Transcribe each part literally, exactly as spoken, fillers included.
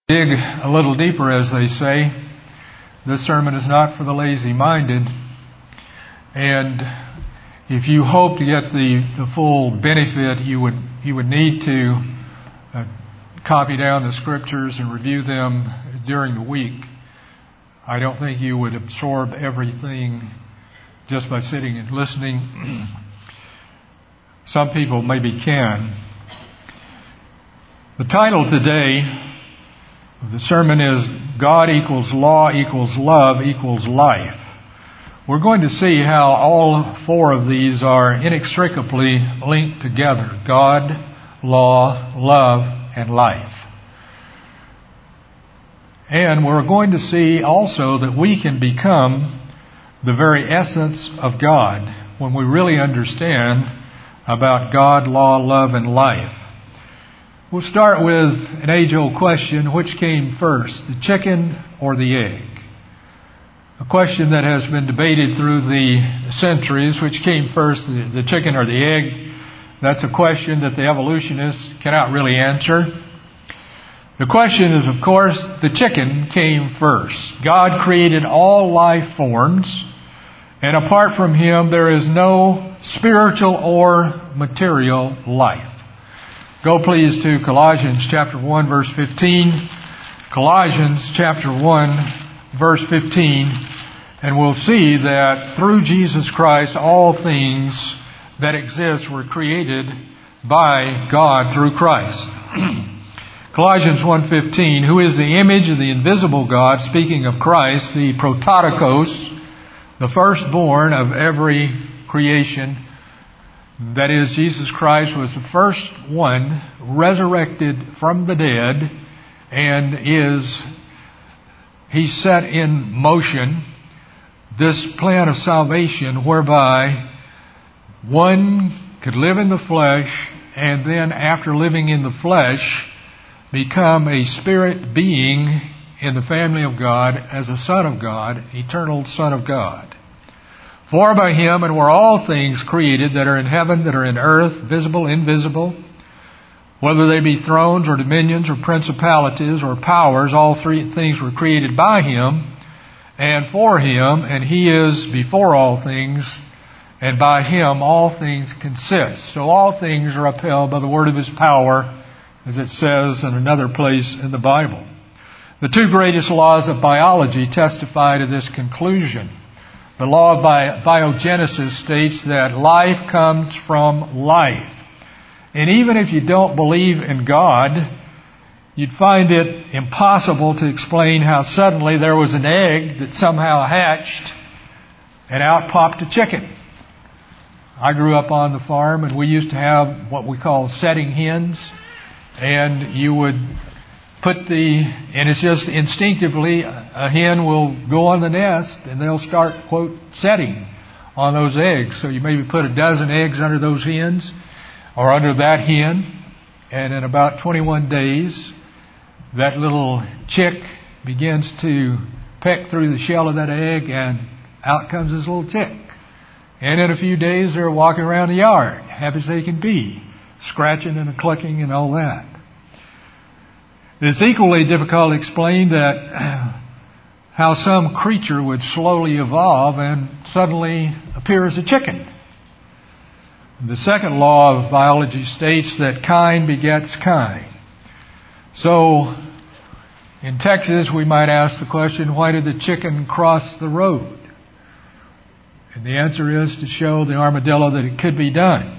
Dig a little deeper, as they say. This sermon is not for the lazy-minded. And if you hope to get the, the full benefit, you would you would need to uh, copy down the scriptures and review them during the week. I don't think you would absorb everything just by sitting and listening. Some people maybe can. The title today, the sermon is God equals law equals love equals life. We're going to see how all four of these are inextricably linked together. God, law, love, and life. And we're going to see also that we can become the very essence of God when we really understand about God, law, love, and life. We'll start with an age-old question: which came first, the chicken or the egg? A question that has been debated through the centuries. Which came first, the, the chicken or the egg? That's a question that the evolutionists cannot really answer. The question is, of course, the chicken came first. God created all life forms, and apart from Him, there is no spiritual or material life. Go please to Colossians chapter one, verse fifteen. Colossians chapter one, verse fifteen. And we'll see that through Jesus Christ, all things that exist were created by God through Christ. Colossians one fifteen, who is the image of the invisible God, speaking of Christ, the prototokos, the firstborn of every creation. That is, Jesus Christ was the first one resurrected from the dead, and is, He set in motion this plan of salvation whereby one could live in the flesh, and then after living in the flesh, become a spirit being in the family of God as a son of God, eternal Son of God. For by Him and were all things created that are in heaven, that are in earth, visible, invisible, whether they be thrones or dominions or principalities or powers, all three things were created by Him and for Him, and He is before all things, and by Him all things consist. So all things are upheld by the word of His power, as it says in another place in the Bible. The two greatest laws of biology testify to this conclusion. The law of biogenesis states that life comes from life. And even if you don't believe in God, you'd find it impossible to explain how suddenly there was an egg that somehow hatched and out popped a chicken. I grew up on the farm, and we used to have what we call setting hens. And you would put the, and it's just instinctively, a hen will go on the nest and they'll start, quote, setting on those eggs. So you maybe put a dozen eggs under those hens or under that hen, and in about twenty-one days, that little chick begins to peck through the shell of that egg, and out comes this little chick. And in a few days, they're walking around the yard, happy as they can be, scratching and clucking and all that. It's equally difficult to explain that how some creature would slowly evolve and suddenly appear as a chicken. The second law of biology states that kind begets kind. So, in Texas, we might ask the question, why did the chicken cross the road? And the answer is to show the armadillo that it could be done.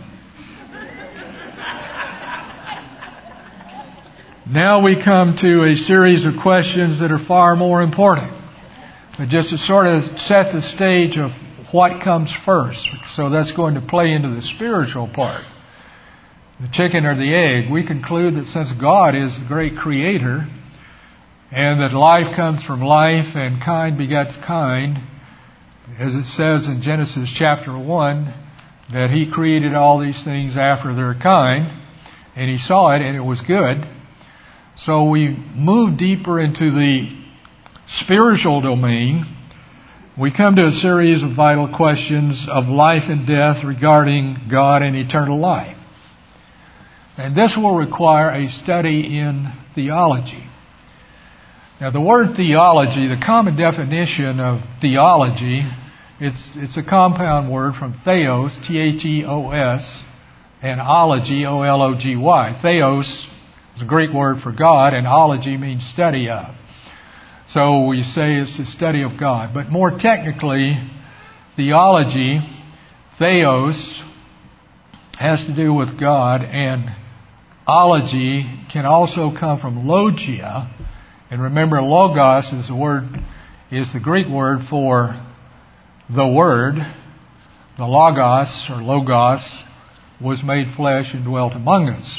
Now we come to a series of questions that are far more important. But just to sort of set the stage of what comes first. So that's going to play into the spiritual part. The chicken or the egg. We conclude that since God is the great creator, and that life comes from life and kind begets kind, as it says in Genesis chapter one, that He created all these things after their kind, and He saw it and it was good. So we move deeper into the spiritual domain. We come to a series of vital questions of life and death regarding God and eternal life. And this will require a study in theology. Now, the word theology, the common definition of theology, it's it's a compound word from theos, T H E O S, and ology, O L O G Y. Theos is a Greek word for God, and ology means study of. So we say it's the study of God. But more technically, theology, theos, has to do with God, and ology can also come from logia. And remember, logos is the word, is the Greek word for the Word. The logos, or logos, was made flesh and dwelt among us.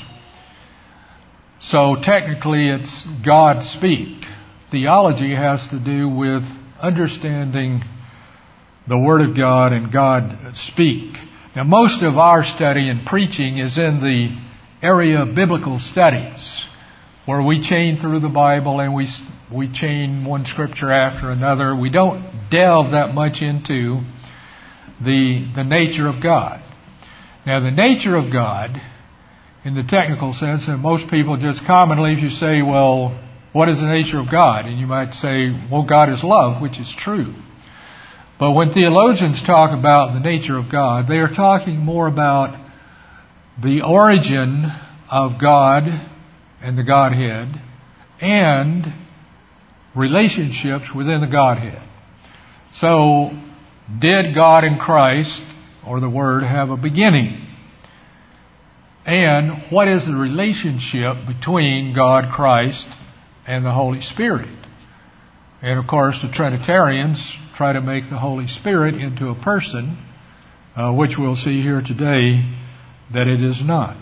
So technically it's God speak. Theology has to do with understanding the Word of God and God speak. Now, most of our study and preaching is in the area of biblical studies, where we chain through the Bible and we we chain one scripture after another. We don't delve that much into the the nature of God. Now, the nature of God, in the technical sense, and most people just commonly, if you say, well, what is the nature of God? And you might say, well, God is love, which is true. But when theologians talk about the nature of God, they are talking more about the origin of God and the Godhead and relationships within the Godhead. So, did God in Christ, or the Word, have a beginning? And what is the relationship between God, Christ, and the Holy Spirit? And of course, the Trinitarians try to make the Holy Spirit into a person, uh, which we'll see here today that it is not.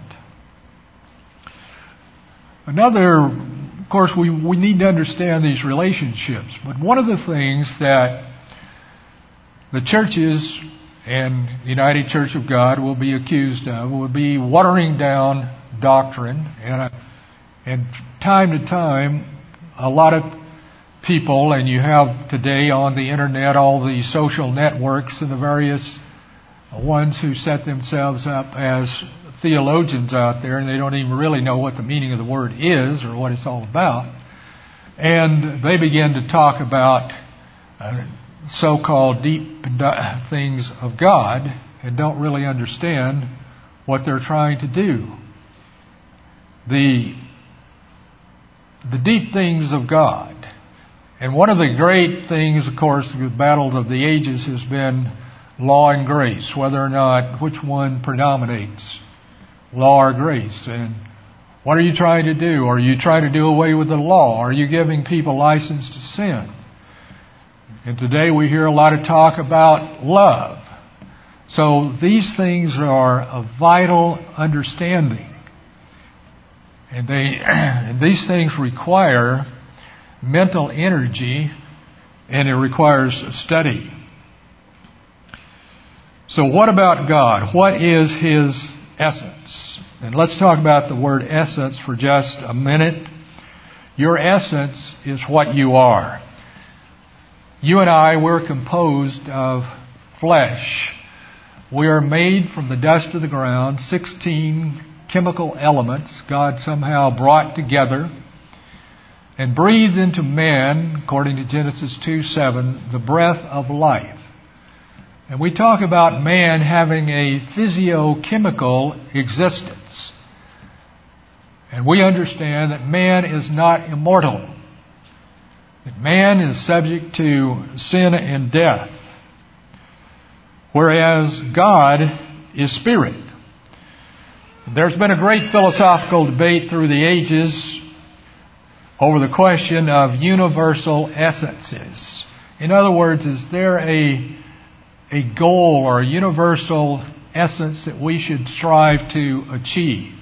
Another, of course, we, we need to understand these relationships. But one of the things that the churches and the United Church of God will be accused of will be watering down doctrine. And, uh, and time to time, a lot of people, and you have today on the internet all the social networks and the various ones who set themselves up as theologians out there, and they don't even really know what the meaning of the word is or what it's all about. And they begin to talk about uh, so-called deep things of God and don't really understand what they're trying to do. The, the deep things of God. And one of the great things, of course, the battles of the ages has been law and grace, whether or not which one predominates, law or grace. And what are you trying to do? Are you trying to do away with the law? Are you giving people license to sin? And today we hear a lot of talk about love. So these things are of vital understanding. And they, and these things require mental energy, and it requires study. So what about God? What is His essence? And let's talk about the word essence for just a minute. Your essence is what you are. You and I, we're composed of flesh. We are made from the dust of the ground, sixteen chemical elements God somehow brought together and breathed into man, according to Genesis two seven, the breath of life. And we talk about man having a physiochemical existence. And we understand that man is not immortal. That man is subject to sin and death. Whereas God is spirit. There's been a great philosophical debate through the ages over the question of universal essences. In other words, is there a, a goal or a universal essence that we should strive to achieve?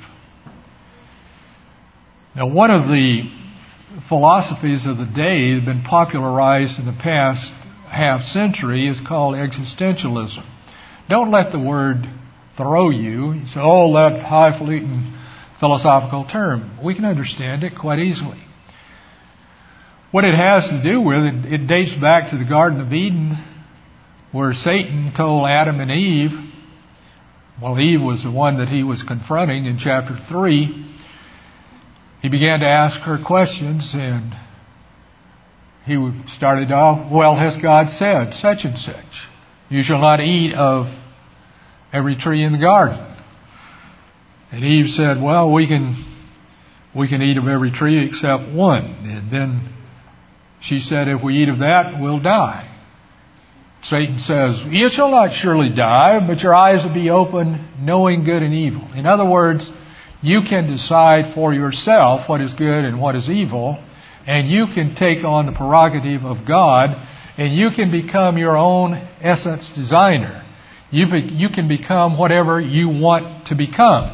Now, one of the philosophies of the day that have been popularized in the past half century is called existentialism. Don't let the word throw you. You say, oh, that highfalutin philosophical term. We can understand it quite easily. What it has to do with, it, it dates back to the Garden of Eden, where Satan told Adam and Eve, well, Eve was the one that he was confronting in chapter three. He began to ask her questions, and he started off, well, has God said such and such? You shall not eat of every tree in the garden. And Eve said, well, we can we can eat of every tree except one. And then she said, if we eat of that, we'll die. Satan says, you shall not surely die, but your eyes will be open, knowing good and evil. In other words, you can decide for yourself what is good and what is evil, and you can take on the prerogative of God, and you can become your own essence designer. You, be, you can become whatever you want to become.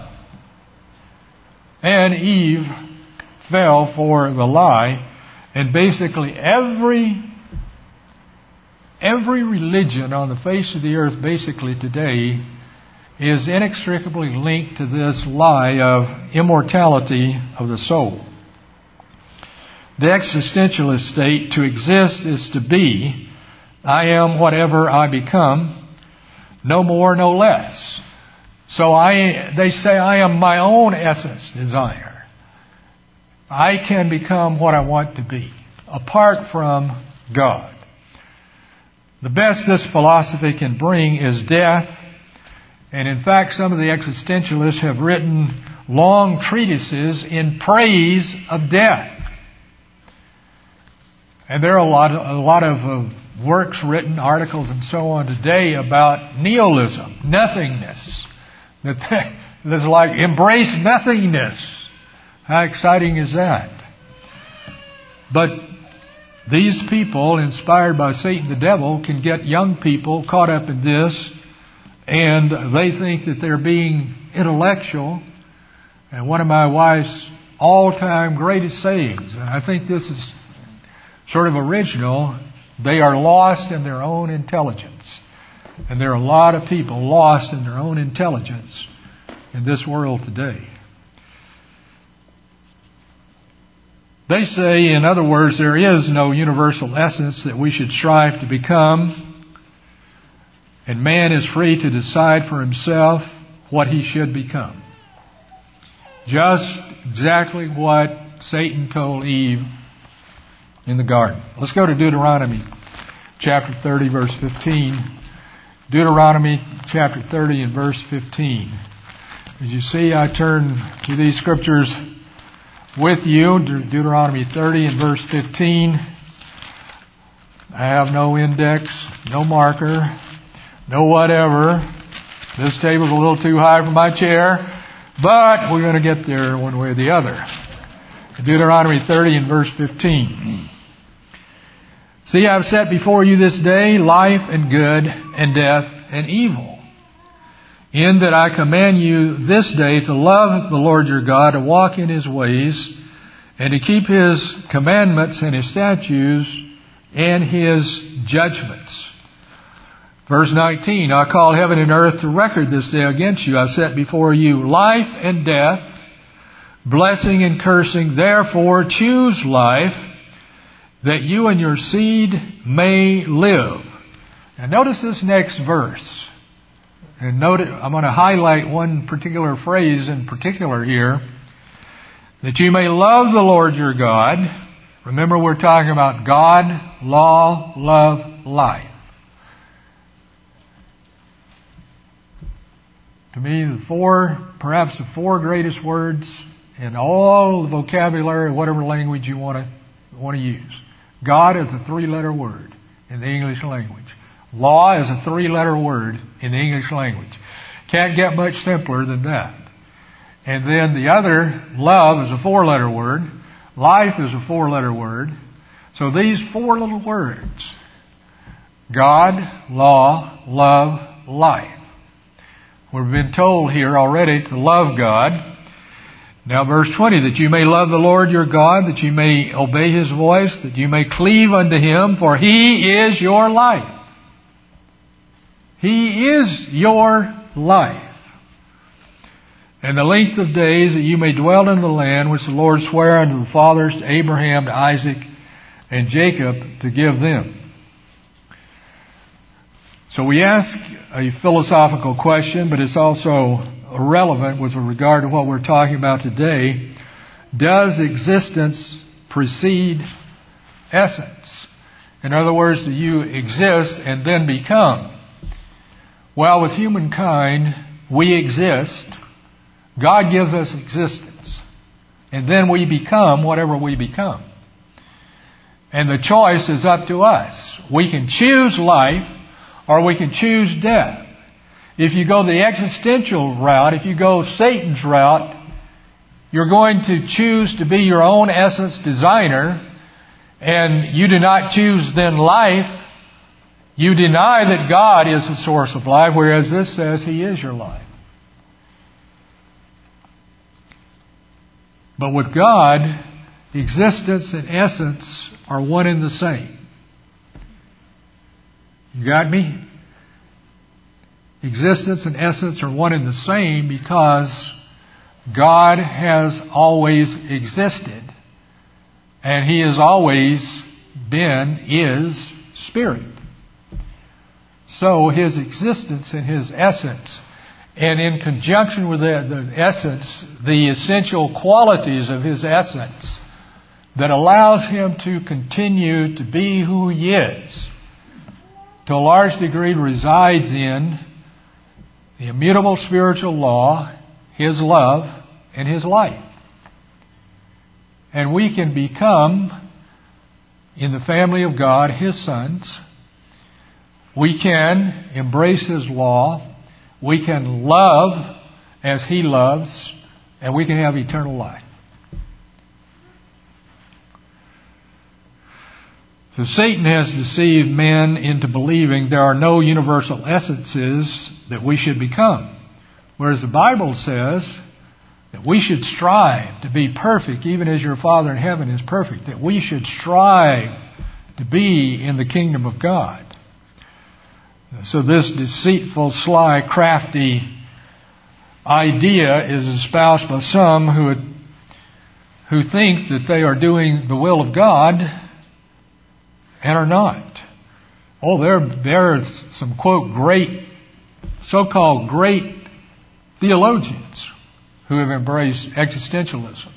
And Eve fell for the lie, and basically every every religion on the face of the earth basically today is inextricably linked to this lie of immortality of the soul. The existentialist state, to exist is to be. I am whatever I become, no more, no less. So I, they say I am my own essence designer. I can become what I want to be, apart from God. The best this philosophy can bring is death. And in fact, some of the existentialists have written long treatises in praise of death. And there are a lot of, a lot of uh, works written, articles and so on today about nihilism, nothingness. That there's like, embrace nothingness. How exciting is that? But these people, inspired by Satan the devil, can get young people caught up in this, and they think that they're being intellectual. And one of my wife's all-time greatest sayings, and I think this is sort of original, they are lost in their own intelligence. And there are a lot of people lost in their own intelligence in this world today. They say, in other words, there is no universal essence that we should strive to become, and man is free to decide for himself what he should become. Just exactly what Satan told Eve in the garden. Let's go to Deuteronomy chapter thirty, verse fifteen. Deuteronomy chapter thirty and verse fifteen. As you see, I turn to these scriptures with you. De- Deuteronomy thirty and verse fifteen. I have no index, no marker, no whatever. This table's a little too high for my chair, but we're going to get there one way or the other. Deuteronomy thirty and verse fifteen. See, I have set before you this day life and good and death and evil. In that I command you this day to love the Lord your God, to walk in His ways, and to keep His commandments and His statutes and His judgments. Verse nineteen, I call heaven and earth to record this day against you. I've set before you life and death, blessing and cursing. Therefore choose life, that you and your seed may live. Now notice this next verse. And note it, I'm going to highlight one particular phrase in particular here. That you may love the Lord your God. Remember, we're talking about God, law, love, life. To me, the four, perhaps the four greatest words in all the vocabulary, whatever language you want to want to use. God is a three-letter word in the English language. Law is a three-letter word in the English language. Can't get much simpler than that. And then the other, love, is a four-letter word. Life is a four-letter word. So these four little words, God, law, love, life. We've been told here already to love God. Now verse twenty, that you may love the Lord your God, that you may obey His voice, that you may cleave unto Him, for He is your life. He is your life. And the length of days that you may dwell in the land which the Lord sware unto the fathers, to Abraham, to Isaac, and Jacob, to give them. So we ask a philosophical question, but it's also relevant with regard to what we're talking about today. Does existence precede essence. In other words, that you exist and then become. Well, with humankind, we exist. God gives us existence. And then we become whatever we become. And the choice is up to us. We can choose life or we can choose death. If you go the existential route, if you go Satan's route, you're going to choose to be your own essence designer, and you do not choose then life. You deny that God is the source of life, whereas this says He is your life. But with God, existence and essence are one and the same. You got me? Existence and essence are one and the same because God has always existed, and He has always been, is, Spirit. So His existence and His essence, and in conjunction with the, the essence, the essential qualities of His essence that allows Him to continue to be who He is, to a large degree resides in the immutable spiritual law, His love, and His life. And we can become, in the family of God, His sons. We can embrace His law. We can love as He loves. And we can have eternal life. So Satan has deceived men into believing there are no universal essences that we should become. Whereas the Bible says that we should strive to be perfect, even as your Father in heaven is perfect. That we should strive to be in the kingdom of God. So this deceitful, sly, crafty idea is espoused by some who who think that they are doing the will of God and are not. Oh, there, there are some, quote, great, so-called great theologians who have embraced existentialism.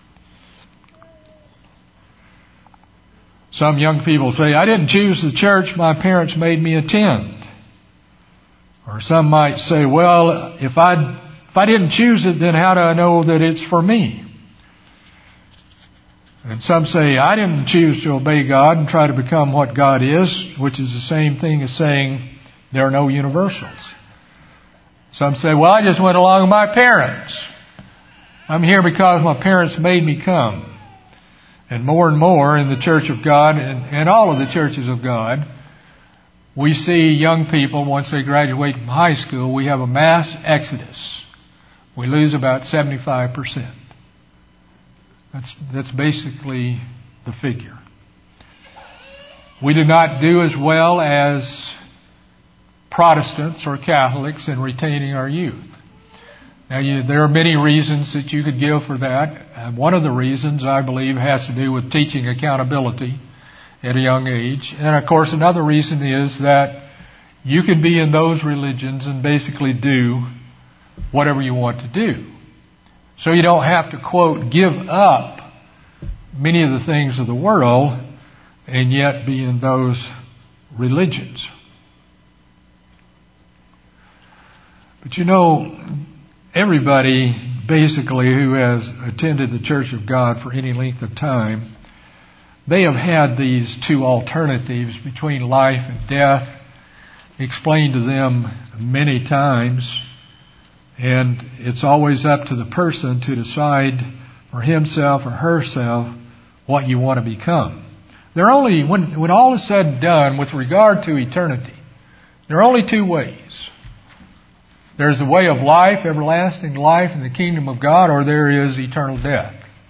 Some young people say, I didn't choose the church my parents made me attend. Or some might say, well, if I if I didn't choose it, then how do I know that it's for me? And some say, I didn't choose to obey God and try to become what God is, which is the same thing as saying there are no universals. Some say, well, I just went along with my parents. I'm here because my parents made me come. And more and more in the Church of God and, and all of the churches of God, we see young people, once they graduate from high school, we have a mass exodus. We lose about seventy-five percent. That's, that's basically the figure. We do not do as well as Protestants or Catholics in retaining our youth. Now, you, there are many reasons that you could give for that. And one of the reasons, I believe, has to do with teaching accountability at a young age. And, of course, another reason is that you can be in those religions and basically do whatever you want to do. So you don't have to, quote, give up many of the things of the world and yet be in those religions. But you know, everybody basically who has attended the Church of God for any length of time, they have had these two alternatives between life and death explained to them many times. And it's always up to the person to decide for himself or herself what you want to become. There are only, when, when all is said and done with regard to eternity, there are only two ways. There's the way of life, everlasting life in the kingdom of God, or there is eternal death.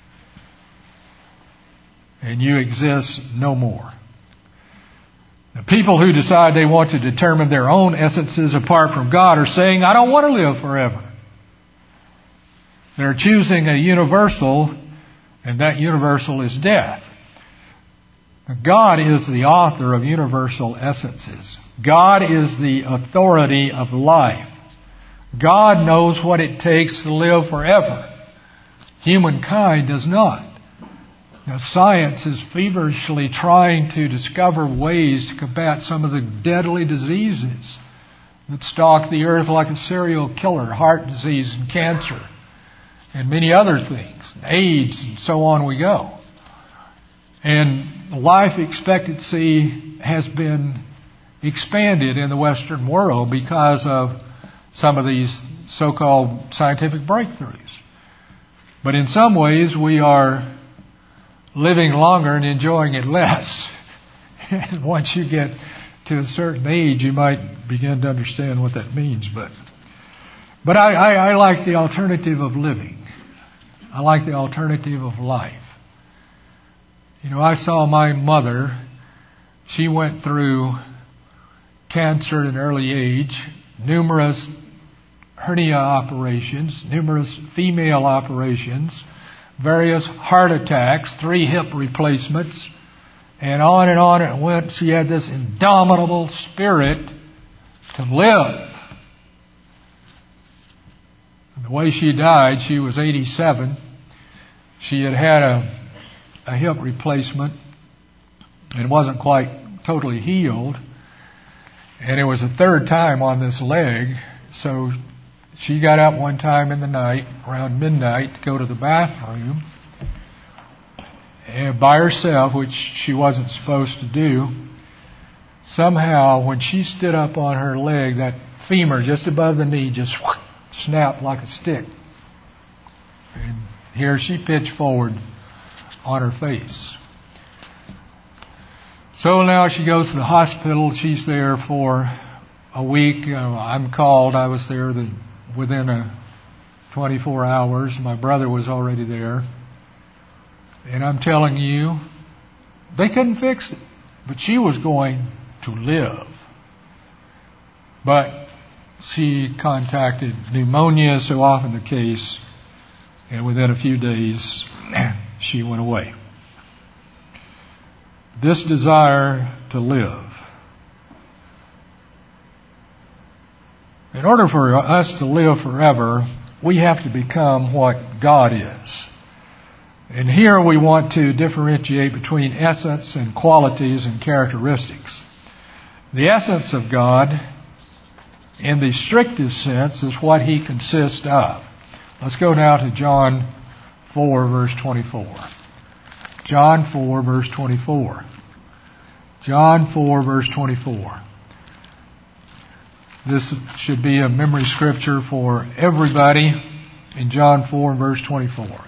And you exist no more. The people who decide they want to determine their own essences apart from God are saying, I don't want to live forever. They're choosing a universal, and that universal is death. God is the author of universal essences. God is the authority of life. God knows what it takes to live forever. Humankind does not. Now, science is feverishly trying to discover ways to combat some of the deadly diseases that stalk the earth like a serial killer, heart disease and cancer, and many other things, AIDS, and so on we go. And life expectancy has been expanded in the Western world because of some of these so-called scientific breakthroughs. But in some ways, we are living longer and enjoying it less. And once you get to a certain age, you might begin to understand what that means. But but I, I, I like the alternative of living. I like the alternative of life. You know, I saw my mother. She went through cancer at an early age, numerous hernia operations, numerous female operations, various heart attacks, three hip replacements, and on and on it went. She had this indomitable spirit to live. And the way she died, she was eighty-seven. She had had a, a hip replacement and wasn't quite totally healed. And it was the third time on this leg, so she got up one time in the night, around midnight, to go to the bathroom and by herself, which she wasn't supposed to do. Somehow, when she stood up on her leg, that femur just above the knee just whoosh, snapped like a stick. And here she pitched forward on her face. So now she goes to the hospital. She's there for a week. Uh, I'm called. I was there the, within a twenty-four hours. My brother was already there. And I'm telling you, they couldn't fix it. But she was going to live. But she contacted pneumonia, so often the case. And within a few days, she went away. This desire to live. In order for us to live forever, we have to become what God is. And here we want to differentiate between essence and qualities and characteristics. The essence of God, in the strictest sense, is what He consists of. Let's go now to John four, verse twenty-four. John four, verse twenty-four. John four, verse twenty-four. This should be a memory scripture for everybody in John four, verse twenty-four.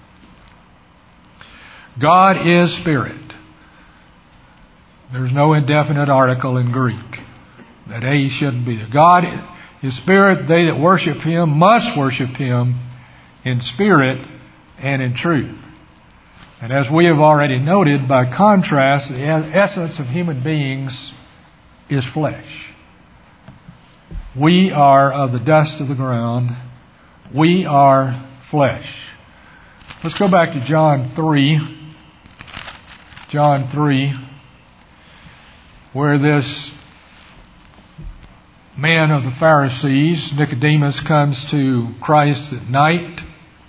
God is spirit. There's no indefinite article in Greek. That A shouldn't be there. God is spirit. They that worship Him must worship Him in spirit and in truth. And as we have already noted, by contrast, the essence of human beings is flesh. We are of the dust of the ground. We are flesh. Let's go back to John three. John three, where this man of the Pharisees, Nicodemus, comes to Christ at night.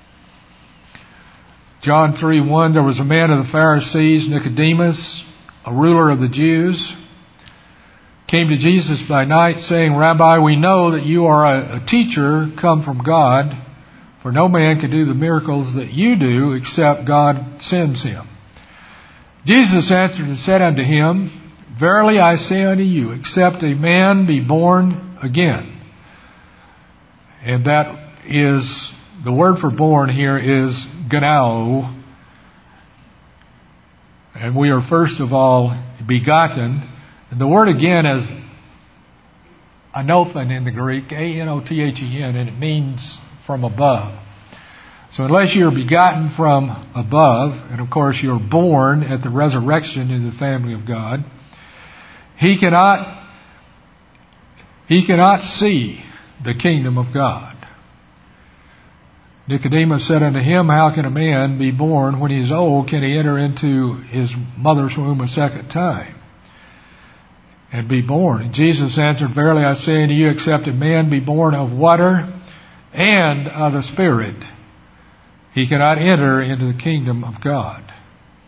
John three one, there was a man of the Pharisees, Nicodemus, a ruler of the Jews, came to Jesus by night saying, Rabbi, we know that you are a, a teacher come from God, for no man can do the miracles that you do except God sends him. Jesus answered and said unto him, Verily I say unto you, except a man be born again. And that is, the word for born here is genao. And we are first of all begotten. And the word again is anothen in the Greek, A N O T H E N, and it means from above. So unless you're begotten from above, and of course you're born at the resurrection in the family of God, he cannot, he cannot see the kingdom of God. Nicodemus said unto him, How can a man be born when he is old? Can he enter into his mother's womb a second time and be born? And Jesus answered, Verily I say unto you, except a man be born of water and of the Spirit, he cannot enter into the kingdom of God.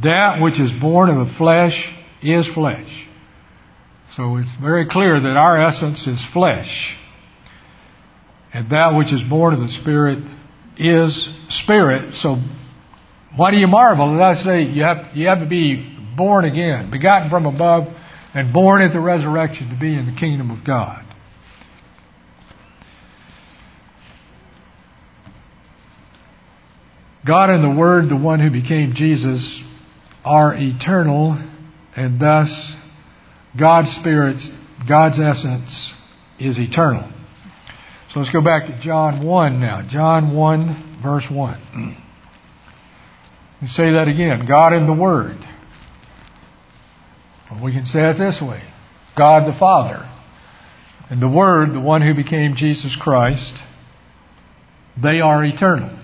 That which is born of the flesh is flesh. So it's very clear that our essence is flesh. And that which is born of the Spirit is spirit. So why do you marvel? As I say, you have, you have to be born again, begotten from above, and born at the resurrection to be in the kingdom of God. God and the Word, the one who became Jesus, are eternal, and thus God's Spirit, God's essence, is eternal. So let's go back to John one now. John one, verse one. And say that again. God and the Word. Well, we can say it this way. God the Father and the Word, the one who became Jesus Christ, they are eternal.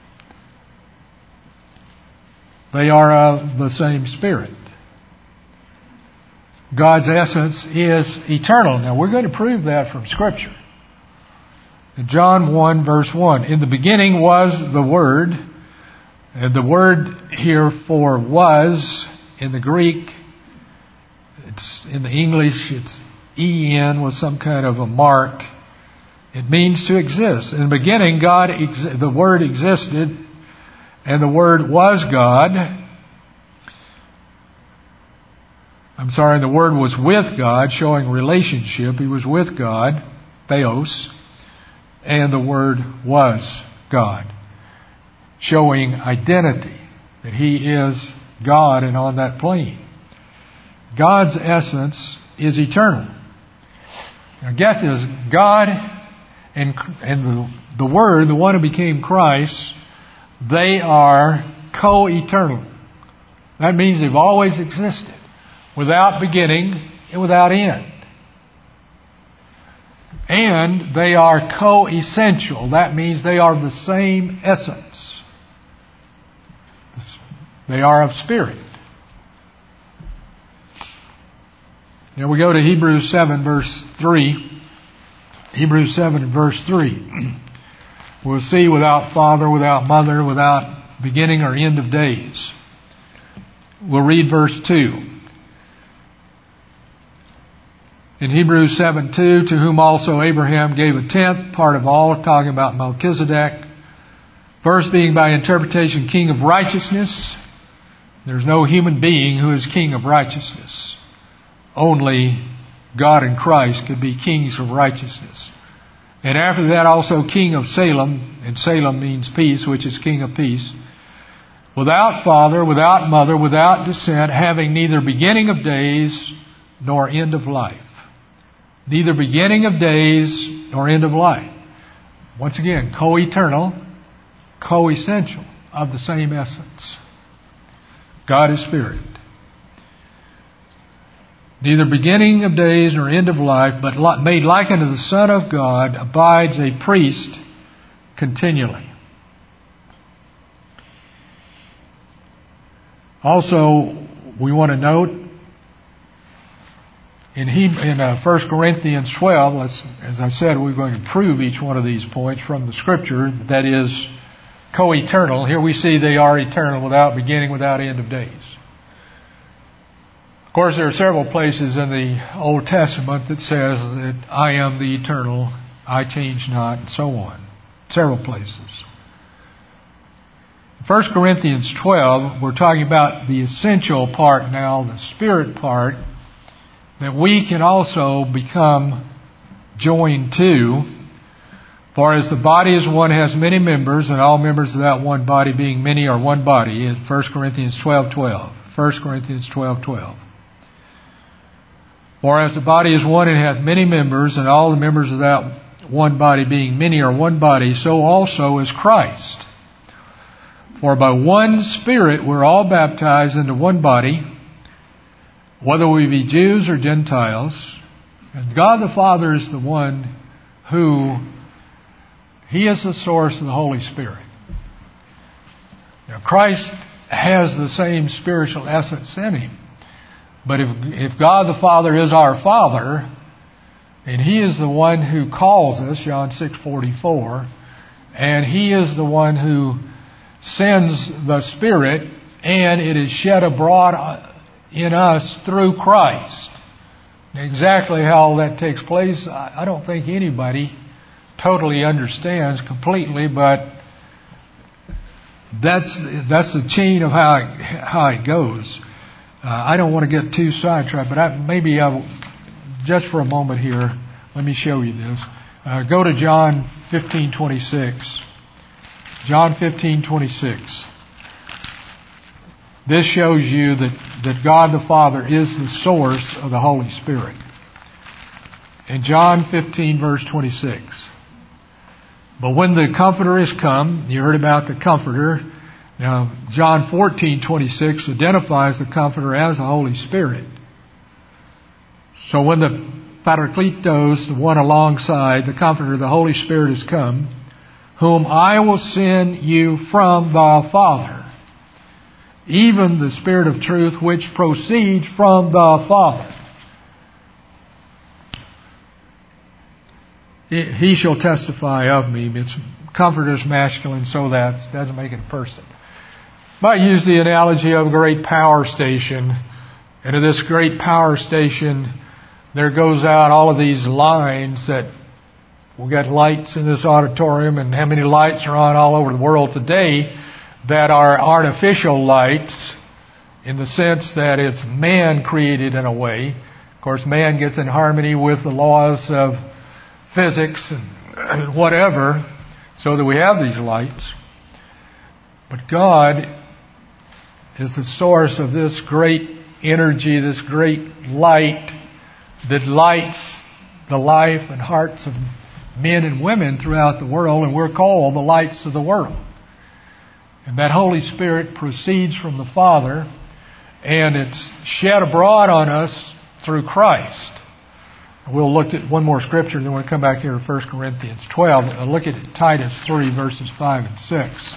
They are of the same Spirit. God's essence is eternal. Now, we're going to prove that from Scripture. In John one, verse one, in the beginning was the Word, and the word here for was, in the Greek, it's in the English, it's E N with some kind of a mark. It means to exist. In the beginning, God, ex- the Word existed, and the Word was God. I'm sorry, the Word was with God, showing relationship. He was with God, theos, and the Word was God, showing identity, that He is God and on that plane. God's essence is eternal. Now get this, God and, and the, the Word, the one who became Christ, they are co-eternal. That means they've always existed, without beginning and without end. And they are co-essential. That means they are the same essence. They are of spirit. Now we go to Hebrews seven, verse three. Hebrews seven, verse three. We'll see without father, without mother, without beginning or end of days. We'll read verse two. In Hebrews seven two, to whom also Abraham gave a tenth part of all, talking about Melchizedek. First being by interpretation king of righteousness. There's no human being who is king of righteousness. Only God in Christ could be kings of righteousness. And after that also king of Salem, and Salem means peace, which is king of peace. Without father, without mother, without descent, having neither beginning of days nor end of life. Neither beginning of days nor end of life. Once again, co-eternal, co-essential, of the same essence. God is Spirit. Neither beginning of days nor end of life, but made like unto the Son of God, abides a priest continually. Also, we want to note in in uh, First Corinthians twelve, let's, as I said, we're going to prove each one of these points from the Scripture, that is co-eternal. Here we see they are eternal, without beginning, without end of days. Of course, there are several places in the Old Testament that says that I am the eternal, I change not, and so on. Several places. First Corinthians twelve, we're talking about the essential part now, the spirit part, that we can also become joined to. For as the body is one, has many members, and all members of that one body being many are one body, in First Corinthians twelve twelve. First Corinthians twelve twelve. For as the body is one and hath many members, and all the members of that one body being many are one body, so also is Christ. For by one Spirit we're all baptized into one body, whether we be Jews or Gentiles. And God the Father is the one who, He is the source of the Holy Spirit. Now Christ has the same spiritual essence in Him. But if, if God the Father is our Father, and He is the one who calls us, John six forty-four, and He is the one who sends the Spirit, and it is shed abroad in us through Christ. Exactly how that takes place, I don't think anybody totally understands completely, but that's that's the chain of how it, how it goes. Uh, I don't want to get too sidetracked, but I, maybe I will, just for a moment here, let me show you this. Uh, go to John fifteen twenty-six. John fifteen twenty-six. This shows you that, that God the Father is the source of the Holy Spirit. In John fifteen verse twenty-six. But when the Comforter is come, you heard about the Comforter. Now, John fourteen twenty-six identifies the Comforter as the Holy Spirit. So when the Parakletos, the one alongside, the Comforter, the Holy Spirit is come, whom I will send you from the Father, even the Spirit of truth which proceeds from the Father. He shall testify of me. It's Comforter's masculine, so that doesn't make it a person. Might use the analogy of a great power station. And to this great power station, there goes out all of these lines that we've got lights in this auditorium, and how many lights are on all over the world today that are artificial lights in the sense that it's man created in a way. Of course, man gets in harmony with the laws of physics and whatever, so that we have these lights. But God is the source of this great energy, this great light that lights the life and hearts of men and women throughout the world, and we're called the lights of the world. And that Holy Spirit proceeds from the Father, and it's shed abroad on us through Christ. We'll look at one more scripture, and then we'll come back here to First Corinthians twelve. I'll look at Titus three, verses five and six.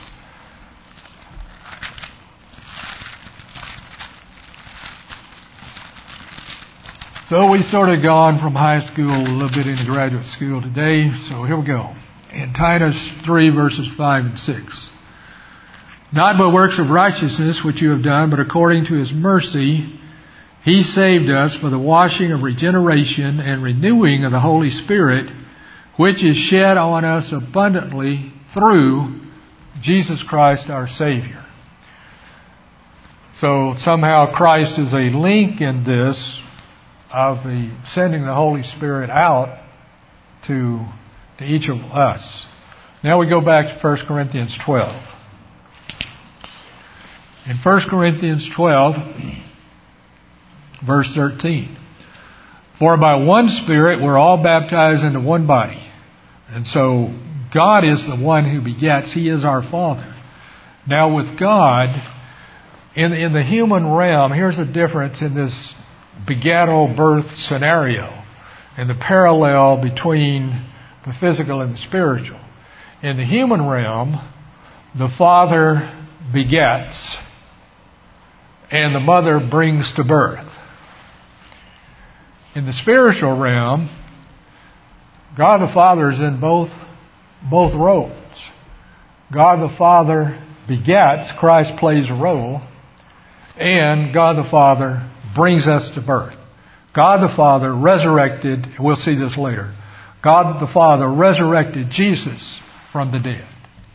So we've sort of gone from high school a little bit into graduate school today. So here we go. In Titus three, verses five and six. Not by works of righteousness which you have done, but according to His mercy, He saved us by the washing of regeneration and renewing of the Holy Spirit, which is shed on us abundantly through Jesus Christ our Savior. So somehow Christ is a link in this of the sending the Holy Spirit out to, to each of us. Now we go back to First Corinthians twelve. In First Corinthians twelve, verse thirteen. For by one Spirit we're all baptized into one body. And so God is the one who begets. He is our Father. Now with God, in, in the human realm, here's the difference in this begattal birth scenario and the parallel between the physical and the spiritual. In the human realm, the Father begets and the mother brings to birth. In the spiritual realm, God the Father is in both both roles. God the Father begets, Christ plays a role, and God the Father brings us to birth. God the Father resurrected, we'll see this later, God the Father resurrected Jesus from the dead.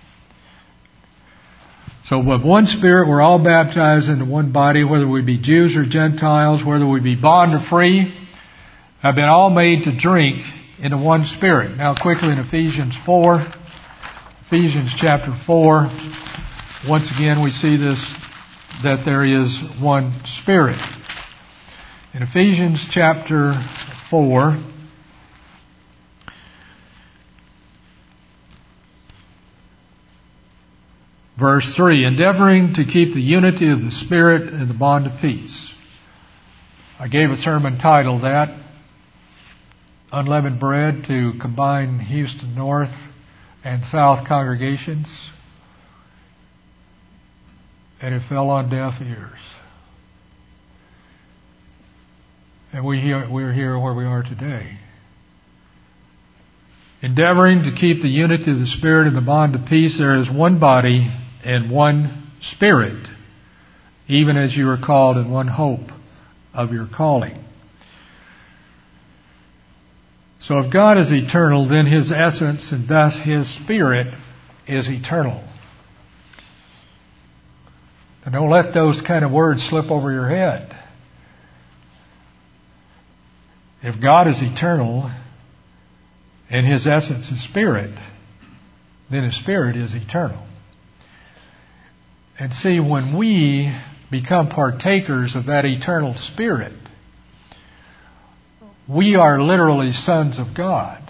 So with one Spirit we're all baptized into one body, whether we be Jews or Gentiles, whether we be bond or free, have been all made to drink into one Spirit. Now quickly in Ephesians four, Ephesians chapter four, once again we see this, that there is one Spirit. In Ephesians chapter four, verse three, endeavoring to keep the unity of the Spirit and the bond of peace. I gave a sermon titled that, Unleavened Bread, to combine Houston North and South congregations. And it fell on deaf ears. And we here, we're here where we are today. Endeavoring to keep the unity of the Spirit and the bond of peace, there is one body and one Spirit, even as you are called in one hope of your calling. So if God is eternal, then His essence and thus His Spirit is eternal. And don't let those kind of words slip over your head. If God is eternal and His essence is Spirit, then His Spirit is eternal. And see, when we become partakers of that eternal Spirit, we are literally sons of God.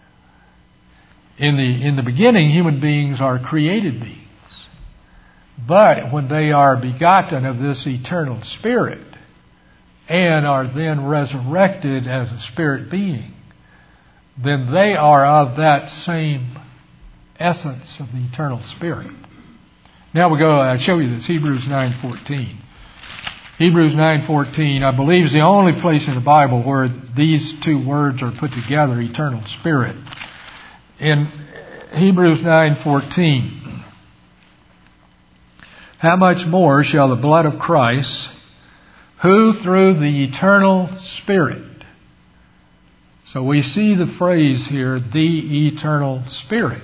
In the, in the beginning, human beings are created beings. But when they are begotten of this eternal Spirit and are then resurrected as a spirit being, then they are of that same essence of the eternal Spirit. Now we go, I'll show you this, Hebrews nine fourteen. Hebrews nine fourteen, I believe, is the only place in the Bible where these two words are put together, eternal Spirit. In Hebrews nine fourteen, how much more shall the blood of Christ, who through the eternal Spirit. So we see the phrase here, the eternal Spirit.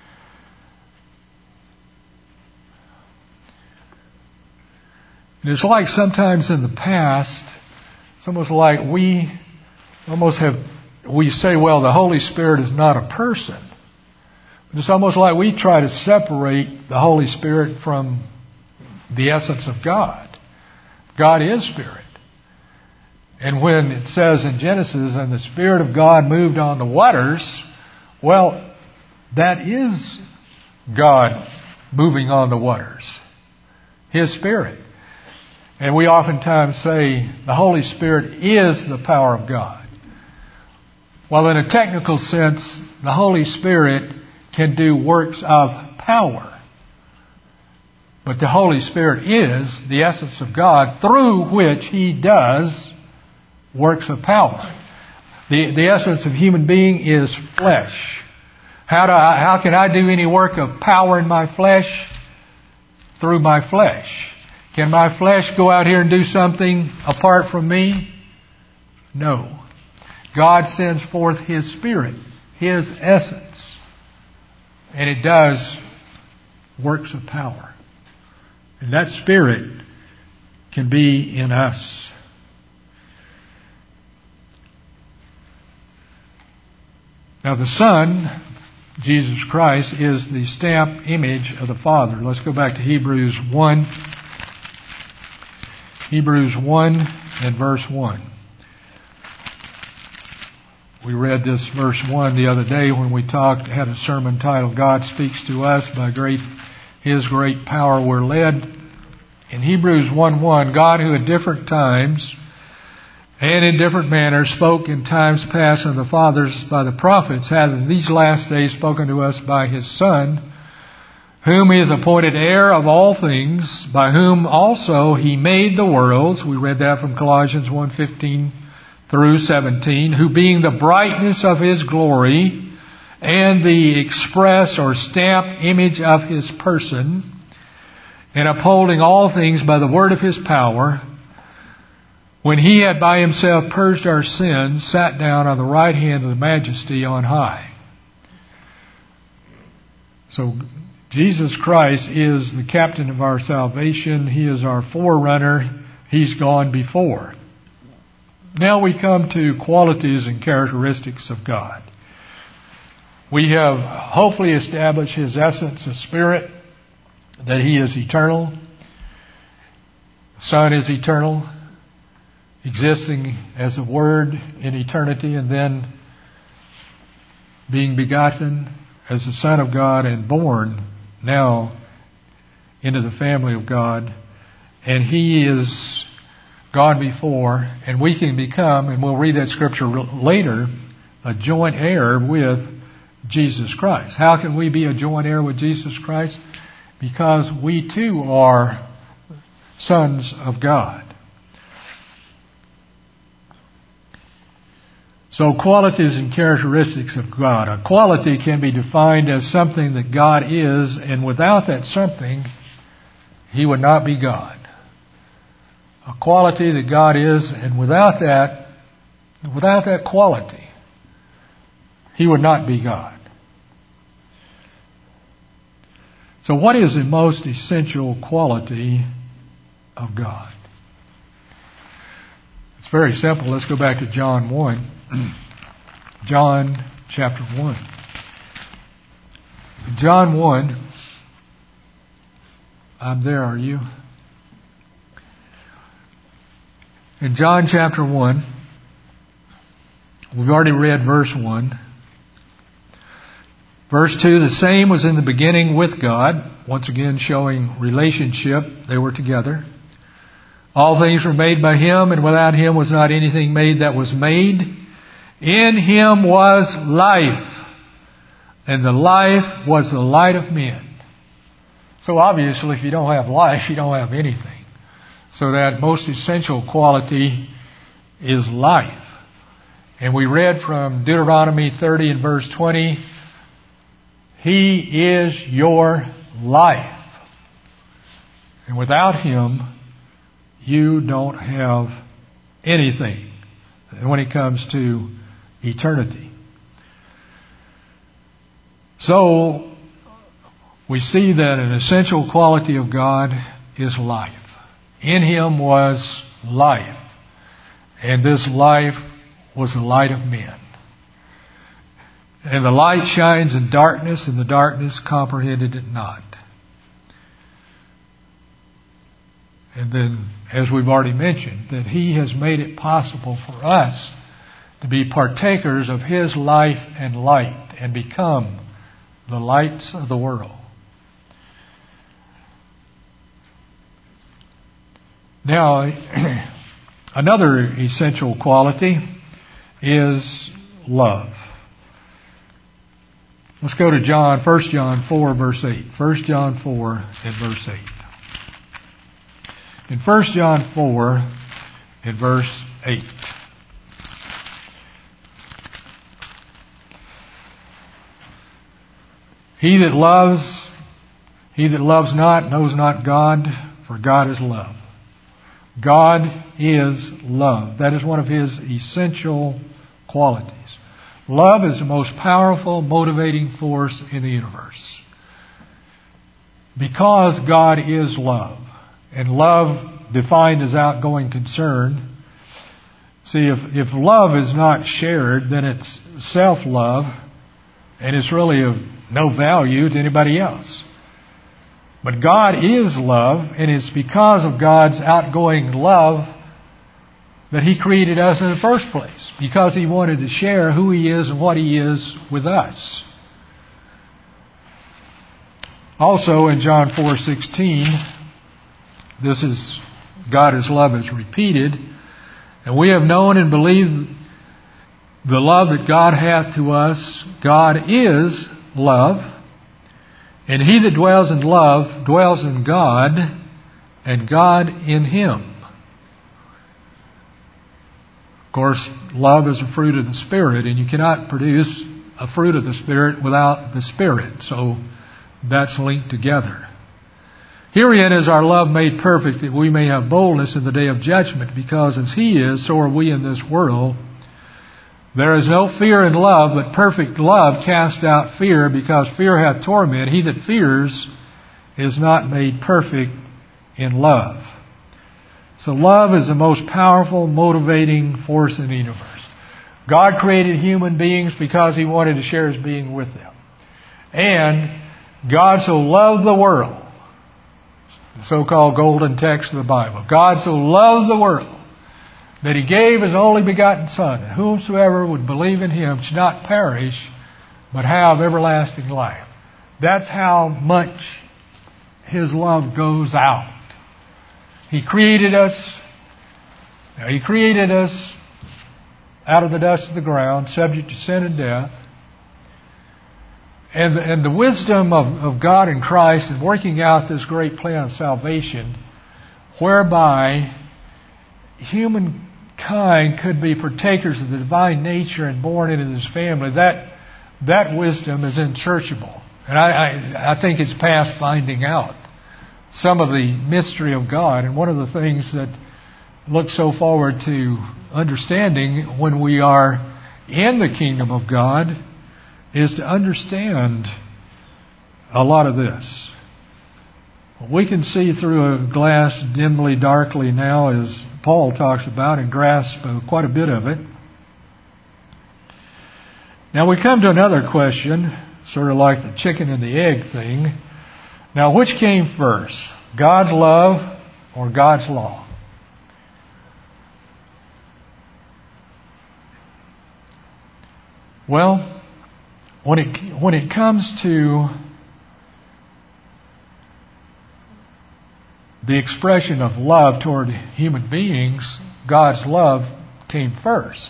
And it's like sometimes in the past, it's almost like we almost have, we say, well, the Holy Spirit is not a person. But it's almost like we try to separate the Holy Spirit from the essence of God. God is Spirit. And when it says in Genesis, and the Spirit of God moved on the waters, well, that is God moving on the waters. His Spirit. And we oftentimes say the Holy Spirit is the power of God. Well, in a technical sense, the Holy Spirit can do works of power. But the Holy Spirit is the essence of God through which He does works of power. The, the essence of human being is flesh. How do I, how can I do any work of power in my flesh? Through my flesh. Can my flesh go out here and do something apart from me? No. God sends forth His Spirit, His essence, and it does works of power. And that Spirit can be in us. Now the Son, Jesus Christ, is the stamped image of the Father. Let's go back to Hebrews one. Hebrews one and verse one. We read this verse one the other day when we talked, had a sermon titled, God Speaks to Us by great, His great power we're led. In Hebrews one one, God who at different times and in different manners spoke in times past of the fathers by the prophets, hath in these last days spoken to us by His Son, whom He hath appointed heir of all things, by whom also He made the worlds. We read that from Colossians one fifteen through seventeen. Who being the brightness of His glory and the express or stamped image of His person, and upholding all things by the word of His power, when He had by Himself purged our sins, sat down on the right hand of the Majesty on high. So Jesus Christ is the captain of our salvation. He is our forerunner. He's gone before. Now we come to qualities and characteristics of God. We have hopefully established His essence, His Spirit, that He is eternal. The Son is eternal, existing as a Word in eternity, and then being begotten as the Son of God and born now into the family of God. And He is gone before, and we can become, and we'll read that scripture later, a joint heir with Jesus Christ. How can we be a joint heir with Jesus Christ? Because we too are sons of God. So qualities and characteristics of God. A quality can be defined as something that God is, and without that something, He would not be God. a quality that God is, and without that, without that quality, He would not be God. So what is the most essential quality of God? It's very simple. Let's go back to John one. John chapter one. John one. I'm there, are you? In John chapter one, we've already read verse one. Verse two, the same was in the beginning with God. Once again showing relationship. They were together. All things were made by Him, and without Him was not anything made that was made. In Him was life, and the life was the light of men. So obviously, if you don't have life, you don't have anything. So that most essential quality is life. And we read from Deuteronomy thirty and verse twenty, He is your life. And without Him, you don't have anything when it comes to eternity. So, we see that an essential quality of God is life. In Him was life, and this life was the light of men. And the light shines in darkness, and the darkness comprehended it not. And then, as we've already mentioned, that He has made it possible for us to be partakers of His life and light and become the lights of the world. Now, another essential quality is love. Let's go to John, First John four, verse eight. First John four and verse eight. In First John four and verse eight. He that loves, he that loves not knows not God, for God is love. God is love. That is one of His essential qualities. Love is the most powerful motivating force in the universe. Because God is love, and love defined as outgoing concern. See, if, if love is not shared, then it's self-love, and it's really of no value to anybody else. But God is love, and it's because of God's outgoing love that He created us in the first place, because He wanted to share who He is and what He is with us. Also in John four sixteen, this is God is love is repeated, and we have known and believed the love that God hath to us. God is love, and he that dwells in love dwells in God, and God in him. Of course, love is a fruit of the Spirit, and you cannot produce a fruit of the Spirit without the Spirit. So that's linked together. Herein is our love made perfect, that we may have boldness in the day of judgment, because as He is, so are we in this world. There is no fear in love, but perfect love casts out fear, because fear hath torment. He that fears is not made perfect in love. So love is the most powerful motivating force in the universe. God created human beings because He wanted to share His being with them. And God so loved the world, the so-called golden text of the Bible. God so loved the world that He gave His only begotten Son, and whomsoever would believe in Him should not perish, but have everlasting life. That's how much His love goes out. He created us, He created us out of the dust of the ground, subject to sin and death. And the, and the wisdom of, of God in Christ in working out this great plan of salvation, whereby humankind could be partakers of the divine nature and born into this family, that that wisdom is unsearchable. And I, I, I think it's past finding out some of the mystery of God. And one of the things that look so forward to understanding when we are in the kingdom of God is to understand a lot of this. We can see through a glass dimly, darkly now, as Paul talks about, and grasp quite a bit of it. Now we come to another question, sort of like the chicken and the egg thing. Now, which came first, God's love or God's law? Well, when it when it comes to the expression of love toward human beings, God's love came first.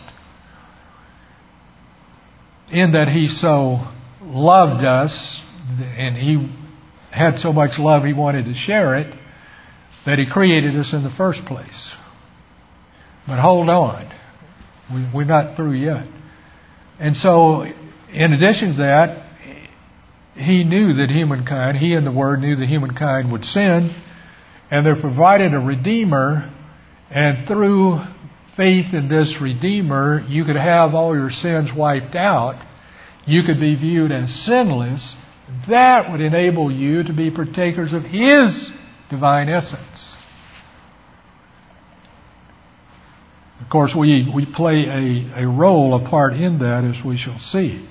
In that He so loved us, and He had so much love He wanted to share it, that He created us in the first place. But hold on. We, we're not through yet. And so, in addition to that, He knew that humankind, He and the Word knew that humankind would sin, and there provided a Redeemer, and through faith in this Redeemer, you could have all your sins wiped out. You could be viewed as sinless. That would enable you to be partakers of His divine essence. Of course, we, we play a, a role, a part in that, as we shall see.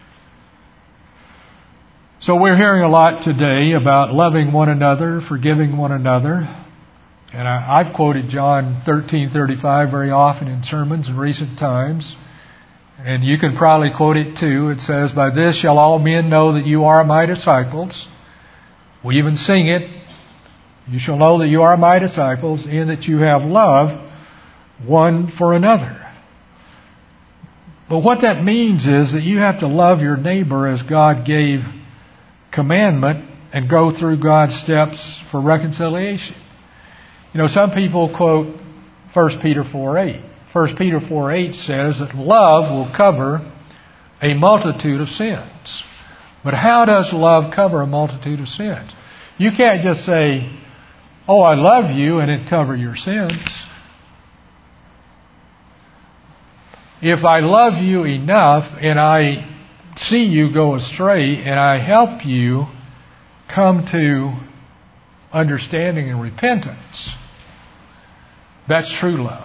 So we're hearing a lot today about loving one another, forgiving one another. And I, I've quoted John thirteen thirty-five very often in sermons in recent times. And you can probably quote it too. It says, "By this shall all men know that you are my disciples." We even sing it. "You shall know that you are my disciples, in that you have love one for another." But what that means is that you have to love your neighbor as God gave commandment and go through God's steps for reconciliation. You know, some people quote First Peter four eight. First Peter four eight says that love will cover a multitude of sins. But how does love cover a multitude of sins? You can't just say, "Oh, I love you," and it cover your sins. If I love you enough and I see you go astray and I help you come to understanding and repentance, that's true love.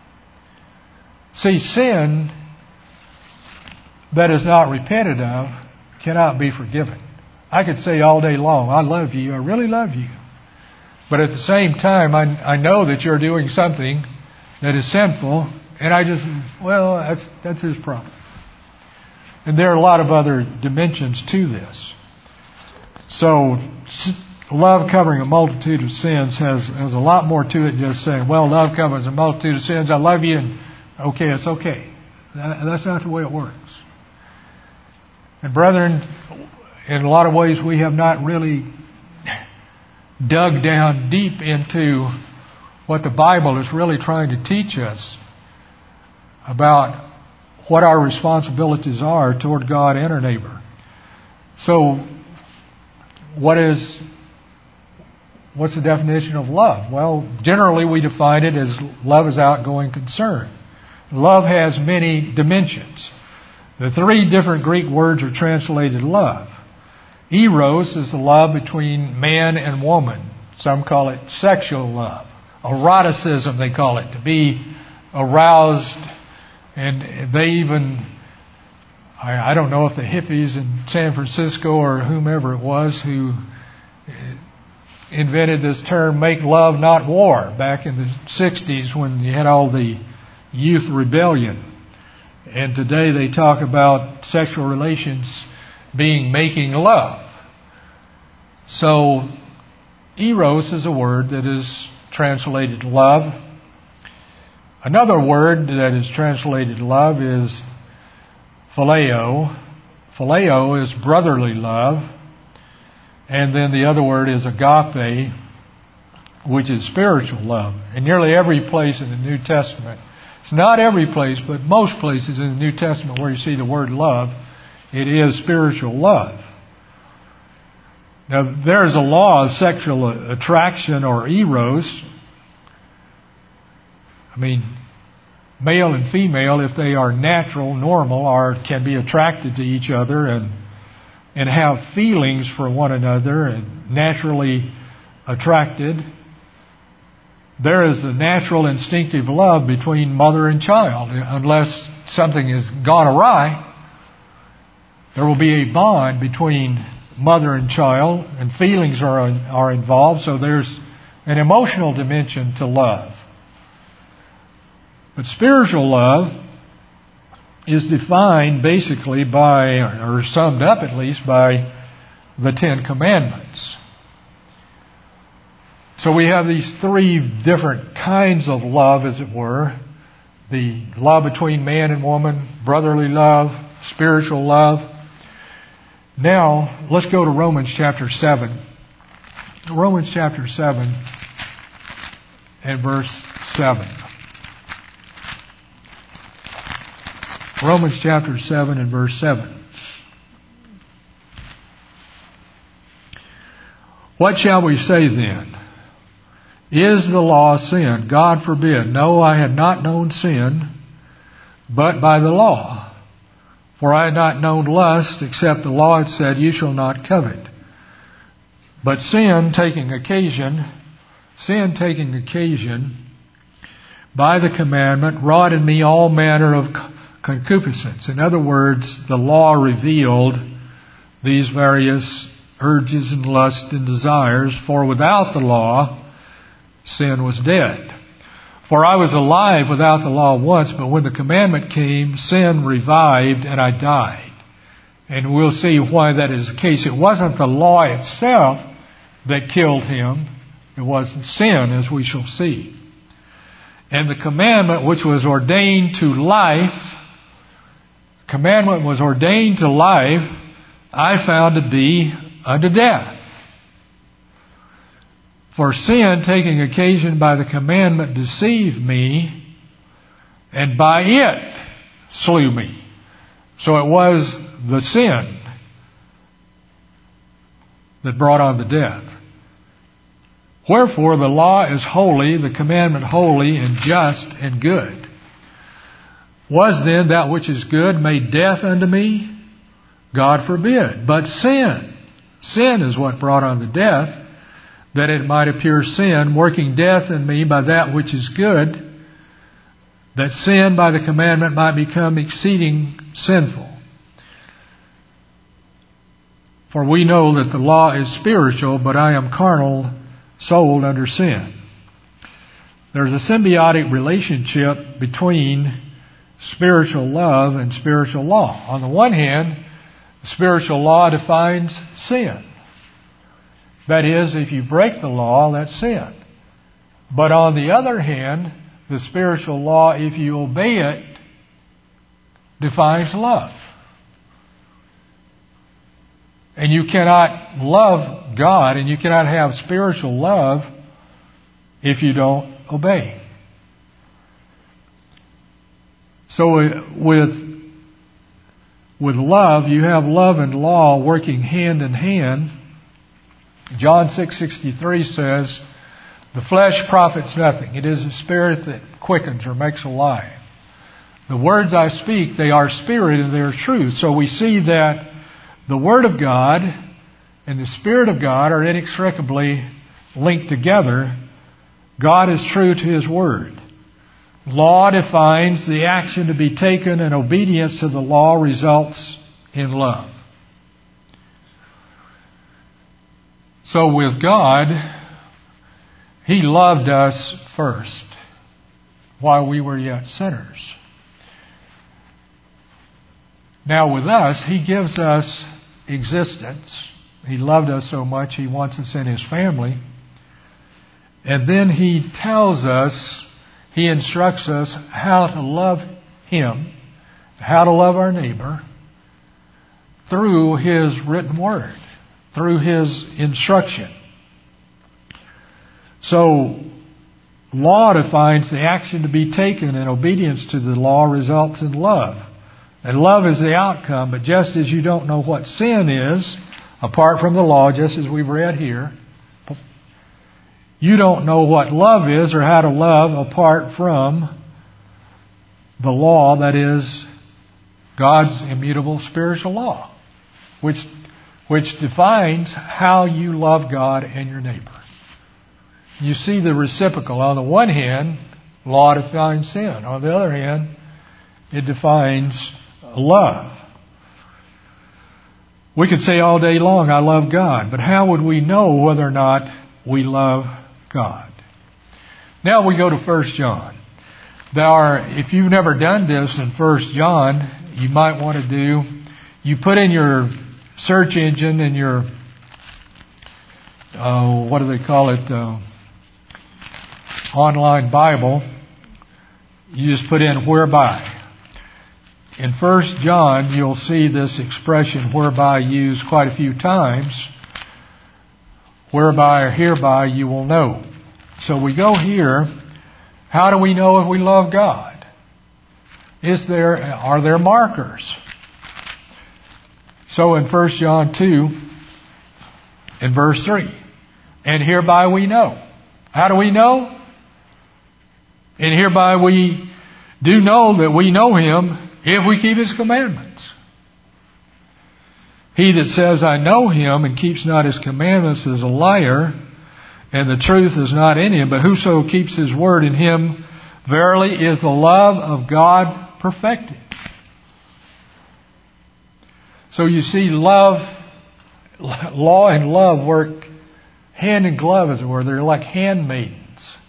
See, sin that is not repented of cannot be forgiven. I could say all day long, "I love you, I really love you." But at the same time, I, I know that you're doing something that is sinful, and I just, well, that's that's his problem. And there are a lot of other dimensions to this. So, love covering a multitude of sins has, has a lot more to it than just saying, "Well, love covers a multitude of sins. I love you, and okay, it's okay." That, that's not the way it works. And brethren, in a lot of ways, we have not really dug down deep into what the Bible is really trying to teach us about what our responsibilities are toward God and our neighbor. So, what is what's the definition of love? Well, generally we define it as love is outgoing concern. Love has many dimensions. The three different Greek words are translated love. Eros is the love between man and woman. Some call it sexual love. Eroticism, they call it, to be aroused. And they even, I, I don't know if the hippies in San Francisco or whomever it was who invented this term, "make love, not war," back in the sixties when you had all the youth rebellion. And today they talk about sexual relations being making love. So, eros is a word that is translated love. Another word that is translated love is phileo. Phileo is brotherly love. And then the other word is agape, which is spiritual love. In nearly every place in the New Testament, it's not every place, but most places in the New Testament where you see the word love, it is spiritual love. Now, there is a law of sexual attraction, or eros, I mean, male and female, if they are natural, normal, are can be attracted to each other and and have feelings for one another and naturally attracted. There is the natural instinctive love between mother and child. Unless something has gone awry, there will be a bond between mother and child, and feelings are are involved, so there's an emotional dimension to love. But spiritual love is defined basically by, or summed up at least, by the Ten Commandments. So we have these three different kinds of love, as it were. The love between man and woman, brotherly love, spiritual love. Now, let's go to Romans chapter seven. Romans chapter seven and verse seven. Romans chapter seven and verse seven. What shall we say then? Is the law sin? God forbid. No, I had not known sin, but by the law. For I had not known lust, except the law had said, you shall not covet. But sin taking occasion, sin taking occasion by the commandment wrought in me all manner of concupiscence. In other words, the law revealed these various urges and lusts and desires, for without the law, sin was dead. For I was alive without the law once, but when the commandment came, sin revived and I died. And we'll see why that is the case. It wasn't the law itself that killed him. It was sin, as we shall see. And the commandment which was ordained to life, commandment was ordained to life, I found to be unto death. For sin, taking occasion by the commandment, deceived me, and by it slew me. So it was the sin that brought on the death. Wherefore the law is holy, the commandment holy and just and good. Was then that which is good made death unto me? God forbid. But sin, sin is what brought on the death, that it might appear sin, working death in me by that which is good, that sin by the commandment might become exceeding sinful. For we know that the law is spiritual, but I am carnal, sold under sin. There's a symbiotic relationship between spiritual love and spiritual law. On the one hand, spiritual law defines sin. That is, if you break the law, that's sin. But on the other hand, the spiritual law, if you obey it, defines love. And you cannot love God and you cannot have spiritual love if you don't obey. So with, with love, you have love and law working hand in hand. John six sixty-three says, the flesh profits nothing. It is the spirit that quickens or makes alive. The words I speak, they are spirit and they are truth. So we see that the Word of God and the Spirit of God are inextricably linked together. God is true to His Word. Law defines the action to be taken, and obedience to the law results in love. So with God, He loved us first while we were yet sinners. Now with us, He gives us existence. He loved us so much, He wants us in His family. And then He tells us, He instructs us how to love Him, how to love our neighbor through His written Word, through His instruction. So, law defines the action to be taken, and obedience to the law results in love. And love is the outcome, but just as you don't know what sin is, apart from the law, just as we've read here, you don't know what love is or how to love apart from the law that is God's immutable spiritual law, which which defines how you love God and your neighbor. You see the reciprocal. On the one hand, law defines sin. On the other hand, it defines love. We could say all day long, I love God, but how would we know whether or not we love God? Now we go to First John. There are, if you've never done this in First John, you might want to do, you put in your search engine and your, uh, what do they call it, uh, online Bible, you just put in whereby. In First John, you'll see this expression whereby used quite a few times. Whereby or hereby you will know. So we go here. How do we know if we love God? Is there, are there markers? So in First John two, in verse three, and hereby we know. How do we know? And hereby we do know that we know Him if we keep His commandments. He that says, I know Him, and keeps not His commandments is a liar, and the truth is not in him. But whoso keeps His word, in him verily is the love of God perfected. So you see, love, law and love work hand in glove, as it were. They're like handmaidens.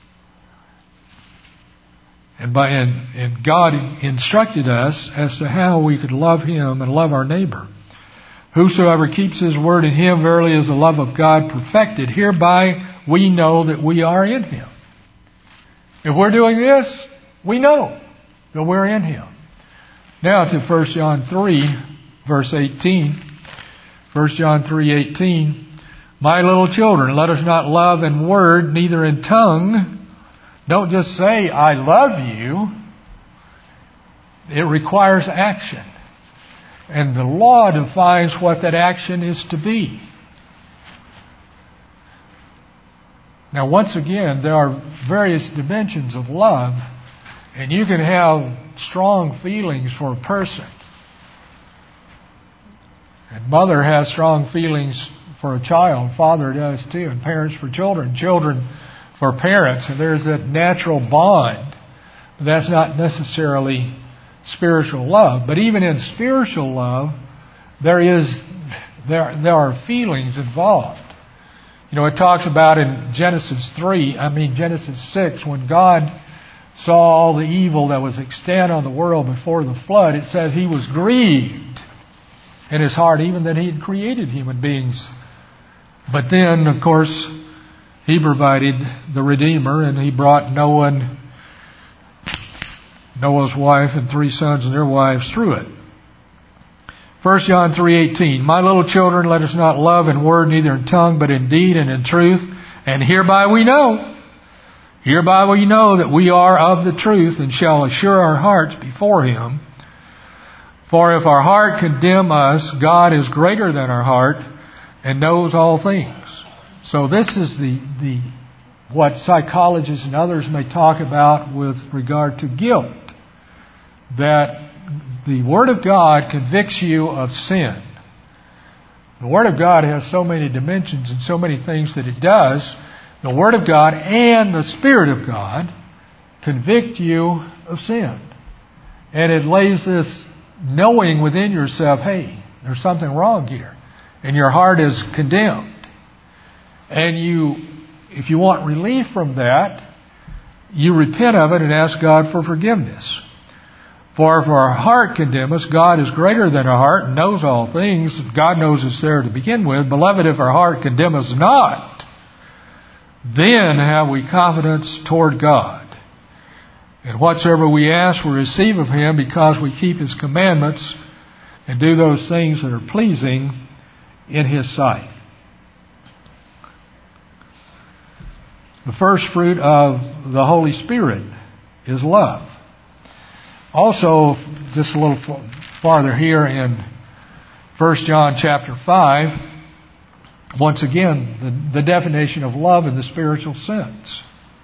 And by and, and God instructed us as to how we could love Him and love our neighbor. Whosoever keeps His word, in him verily is the love of God perfected. Hereby we know that we are in Him. If we're doing this, we know that we're in Him. Now to First John three, verse eighteen. First John three eighteen. My little children, let us not love in word, neither in tongue. Don't just say, I love you. It requires action. And the law defines what that action is to be. Now, once again, there are various dimensions of love, and you can have strong feelings for a person. And mother has strong feelings for a child. Father does too. And parents for children. Children for parents. And there's that natural bond. But that's not necessarily spiritual love. But even in spiritual love, there is there there are feelings involved. You know, it talks about in Genesis three, I mean Genesis six, when God saw all the evil that was extant on the world before the flood, it said He was grieved in His heart, even that He had created human beings. But then, of course, He provided the Redeemer, and He brought Noah and Noah's wife and three sons and their wives through it. First John three eighteen. My little children, let us not love in word, neither in tongue, but in deed and in truth. And hereby we know, hereby we know that we are of the truth, and shall assure our hearts before Him. For if our heart condemn us, God is greater than our heart, and knows all things. So this is the, the what psychologists and others may talk about with regard to guilt. That the Word of God convicts you of sin. The Word of God has so many dimensions and so many things that it does. The Word of God and the Spirit of God convict you of sin. And it lays this knowing within yourself, hey, there's something wrong here. And your heart is condemned. And you, if you want relief from that, you repent of it and ask God for forgiveness. For if our heart condemn us, God is greater than our heart and knows all things. God knows it's there to begin with. Beloved, if our heart condemn us not, then have we confidence toward God. And whatsoever we ask, we receive of Him, because we keep His commandments and do those things that are pleasing in His sight. The first fruit of the Holy Spirit is love. Also, just a little farther here in First John chapter five, once again, the, the definition of love in the spiritual sense.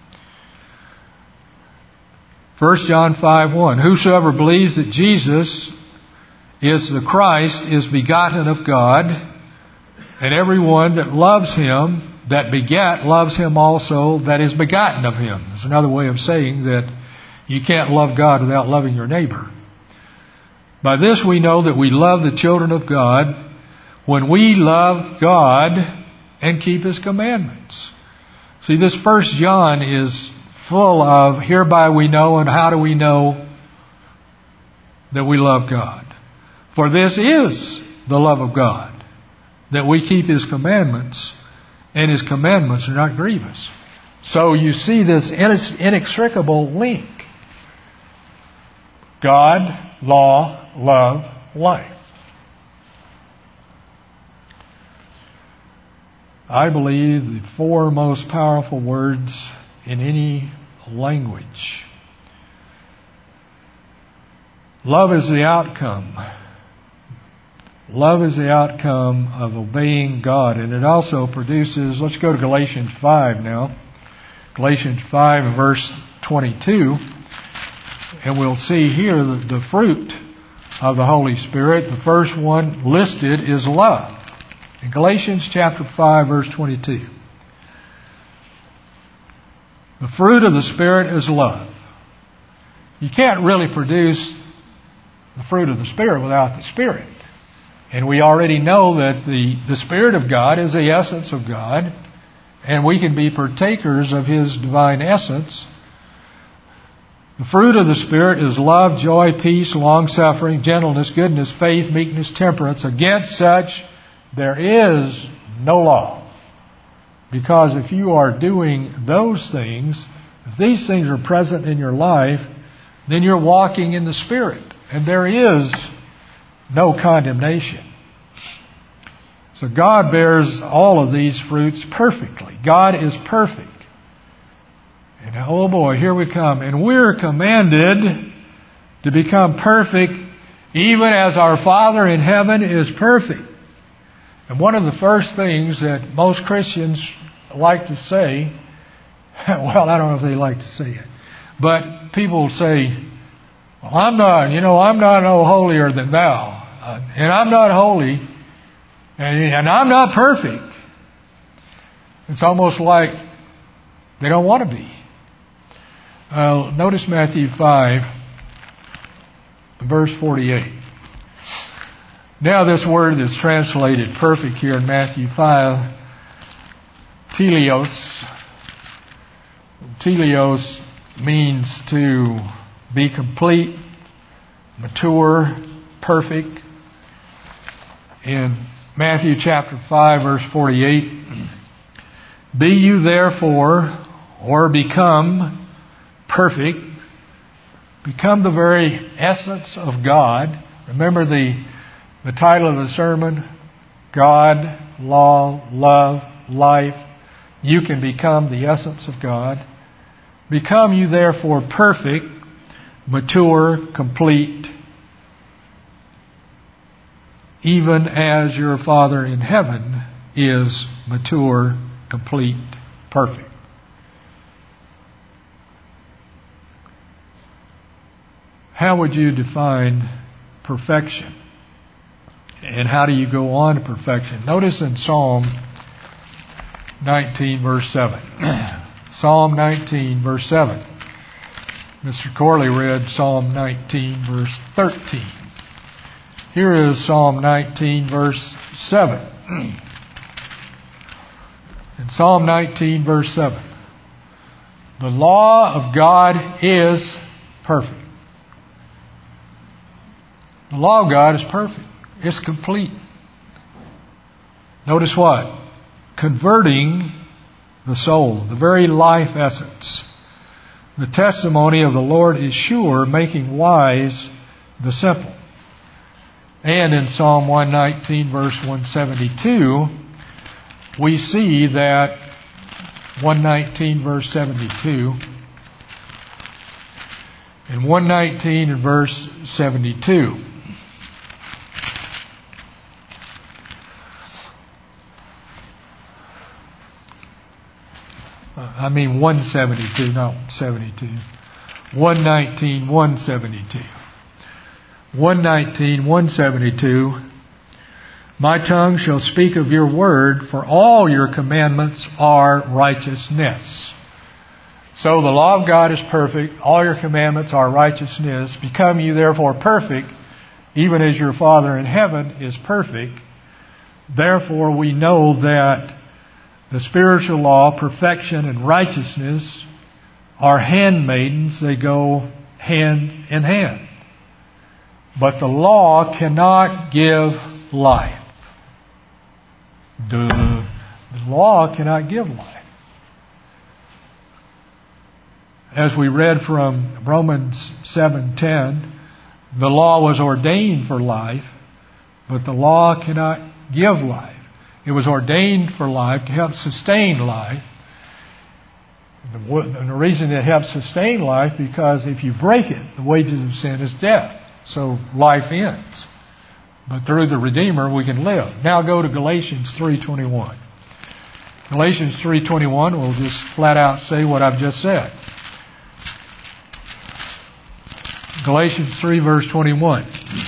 First John five one, whosoever believes that Jesus is the Christ is begotten of God, and everyone that loves him, that begat, loves him also that is begotten of him. It's another way of saying that you can't love God without loving your neighbor. By this we know that we love the children of God, when we love God and keep his commandments. See, this First John is full of hereby we know, and how do we know that we love God? For this is the love of God, that we keep his commandments, and his commandments are not grievous. So you see this inextricable link. God, law, love, life. I believe the four most powerful words in any language. Love is the outcome. Love is the outcome of obeying God. And it also produces, let's go to Galatians five now. Galatians five verse twenty-two. And we'll see here the, the fruit of the Holy Spirit. The first one listed is love. In Galatians chapter five verse twenty-two. The fruit of the Spirit is love. You can't really produce the fruit of the Spirit without the Spirit. And we already know that the, the Spirit of God is the essence of God, and we can be partakers of his divine essence. The fruit of the Spirit is love, joy, peace, long-suffering, gentleness, goodness, faith, meekness, temperance. Against such there is no law. Because if you are doing those things, if these things are present in your life, then you're walking in the Spirit. And there is no condemnation. So God bears all of these fruits perfectly. God is perfect. And oh boy, here we come. And we're commanded to become perfect even as our Father in heaven is perfect. And one of the first things that most Christians like to say, well, I don't know if they like to say it, but people say, well, I'm not, you know, I'm not no holier than thou. Uh, and I'm not holy. And, and I'm not perfect. It's almost like they don't want to be. Uh, notice Matthew five, verse forty-eight. Now this word is translated perfect here in Matthew five, teleos. Teleos means to be complete, mature, perfect. In Matthew chapter five, verse forty-eight, be you therefore, or become perfect, become the very essence of God. Remember the, the title of the sermon, God, law, love, life. You can become the essence of God. Become you therefore perfect, mature, complete, even as your Father in heaven is mature, complete, perfect. How would you define perfection? And how do you go on to perfection? Notice in Psalm nineteen, verse seven. Psalm nineteen, verse seven. Mister Corley read Psalm nineteen, verse thirteen. Here is Psalm nineteen, verse seven. In Psalm nineteen, verse seven. The law of God is perfect. The law of God is perfect. It's complete. Notice what? Converting the soul, the very life essence. The testimony of the Lord is sure, making wise the simple. And in Psalm one nineteen, verse one seventy-two, we see that one nineteen, verse seventy-two, and one nineteen and verse I mean one seventy-two, not seventy-two. one nineteen, one seventy-two. one nineteen, one seventy-two. My tongue shall speak of your word, for all your commandments are righteousness. So the law of God is perfect. All your commandments are righteousness. Become you therefore perfect, even as your Father in heaven is perfect. Therefore we know that the spiritual law, perfection and righteousness are handmaidens. They go hand in hand. But the law cannot give life. Duh. The law cannot give life. As we read from Romans seven ten, the law was ordained for life, but the law cannot give life. It was ordained for life to help sustain life. And the reason it helps sustain life, because if you break it, the wages of sin is death. So life ends. But through the Redeemer we can live. Now go to Galatians three twenty-one. Galatians three twenty-one will just flat out say what I've just said. Galatians three verse twenty-one.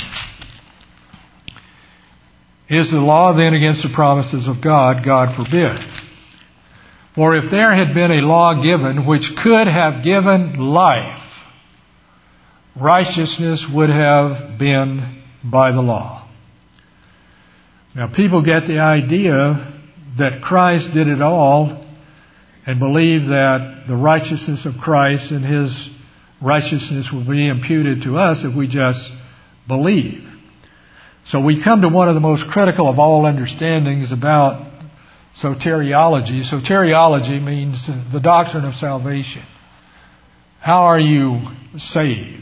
Is the law then against the promises of God? God forbid. For if there had been a law given which could have given life, righteousness would have been by the law. Now people get the idea that Christ did it all and believe that the righteousness of Christ and His righteousness will be imputed to us if we just believe. So we come to one of the most critical of all understandings about soteriology. Soteriology means the doctrine of salvation. How are you saved?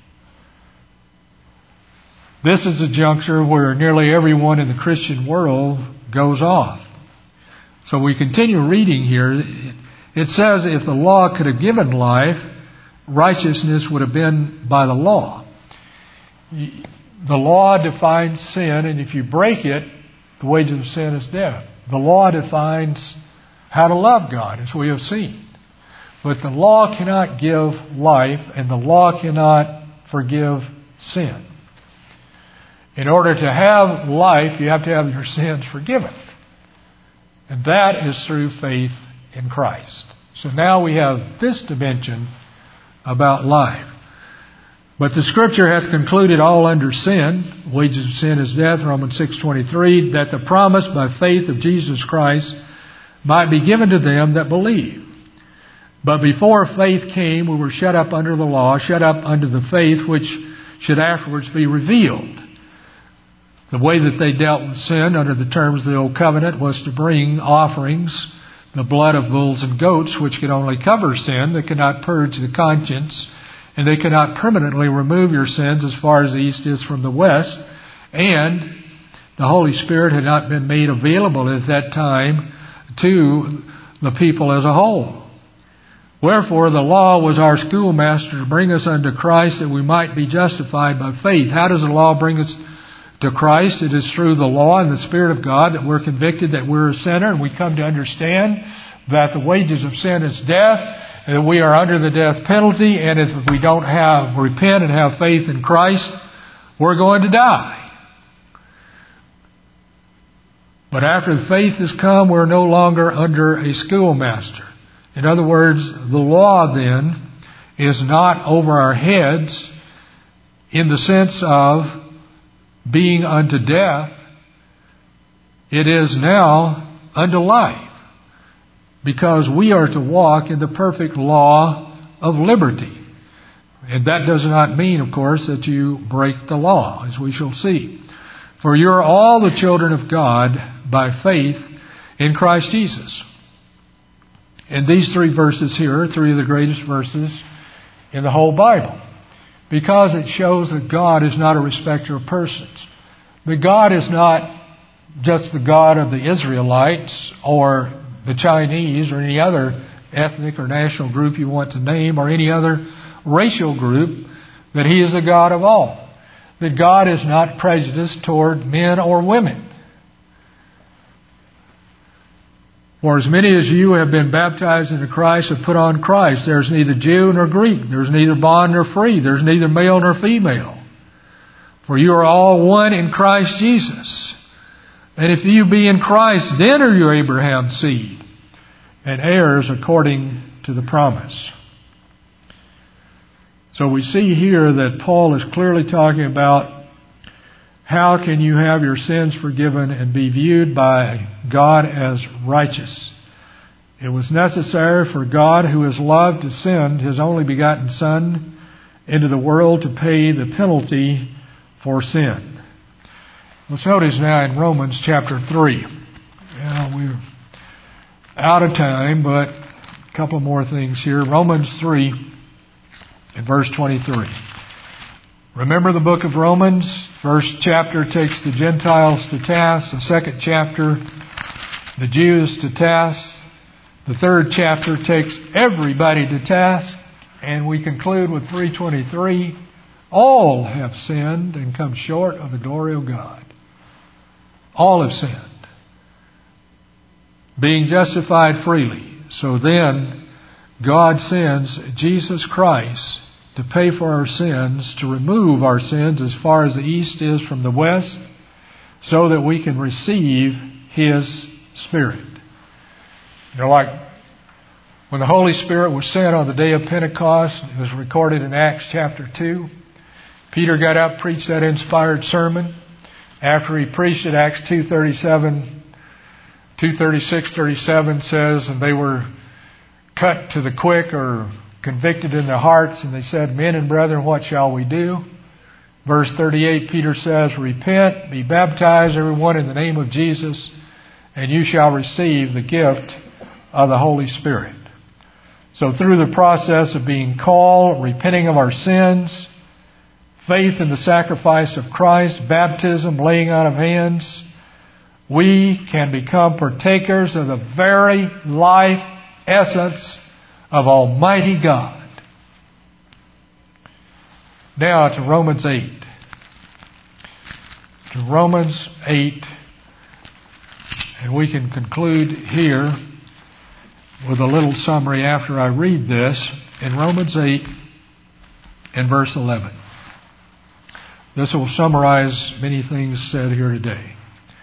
This is a juncture where nearly everyone in the Christian world goes off. So we continue reading here. It says if the law could have given life, righteousness would have been by the law. The law defines sin, and if you break it, the wages of sin is death. The law defines how to love God, as we have seen. But the law cannot give life, and the law cannot forgive sin. In order to have life, you have to have your sins forgiven. And that is through faith in Christ. So now we have this dimension about life. But the Scripture has concluded all under sin, wages of sin is death, Romans six twenty-three, that the promise by faith of Jesus Christ might be given to them that believe. But before faith came, we were shut up under the law, shut up under the faith which should afterwards be revealed. The way that they dealt with sin under the terms of the Old Covenant was to bring offerings, the blood of bulls and goats, which could only cover sin. They could not purge the conscience, and they cannot permanently remove your sins as far as the east is from the west. And the Holy Spirit had not been made available at that time to the people as a whole. Wherefore the law was our schoolmaster to bring us unto Christ, that we might be justified by faith. How does the law bring us to Christ? It is through the law and the Spirit of God that we're convicted that we're a sinner, and we come to understand that the wages of sin is death, and that we are under the death penalty, and if we don't have repent and have faith in Christ, we're going to die. But after the faith has come, we're no longer under a schoolmaster. In other words, the law then is not over our heads in the sense of being unto death. It is now unto life, because we are to walk in the perfect law of liberty. And that does not mean, of course, that you break the law, as we shall see. For you are all the children of God by faith in Christ Jesus. And these three verses here are three of the greatest verses in the whole Bible, because it shows that God is not a respecter of persons. That God is not just the God of the Israelites or the Chinese or any other ethnic or national group you want to name, or any other racial group, that He is the God of all. That God is not prejudiced toward men or women. For as many as you have been baptized into Christ have put on Christ. There's neither Jew nor Greek. There's neither bond nor free. There's neither male nor female. For you are all one in Christ Jesus. And if you be in Christ, then are you Abraham's seed, and heirs according to the promise. So we see here that Paul is clearly talking about how can you have your sins forgiven and be viewed by God as righteous. It was necessary for God, who is love, to send His only begotten Son into the world to pay the penalty for sin. Let's notice now in Romans chapter three. Well, we're out of time, but a couple more things here. Romans three and verse twenty-three. Remember the book of Romans? First chapter takes the Gentiles to task. The second chapter, the Jews to task. The third chapter takes everybody to task. And we conclude with three twenty-three. All have sinned and come short of the glory of God. All have sinned, being justified freely. So then, God sends Jesus Christ to pay for our sins, to remove our sins as far as the east is from the west, so that we can receive His Spirit. You know, like when the Holy Spirit was sent on the day of Pentecost, it was recorded in Acts chapter two. Peter got up, preached that inspired sermon. After he preached it, Acts two thirty-seven, two thirty-six, thirty-seven says, and they were cut to the quick or convicted in their hearts, and they said, men and brethren, what shall we do? Verse thirty-eight, Peter says, repent, be baptized, everyone, in the name of Jesus, and you shall receive the gift of the Holy Spirit. So through the process of being called, repenting of our sins, faith in the sacrifice of Christ, baptism, laying on of hands, we can become partakers of the very life essence of Almighty God. Now to Romans eight. To Romans eight. And we can conclude here with a little summary after I read this. In Romans eight and verse eleven. This will summarize many things said here today.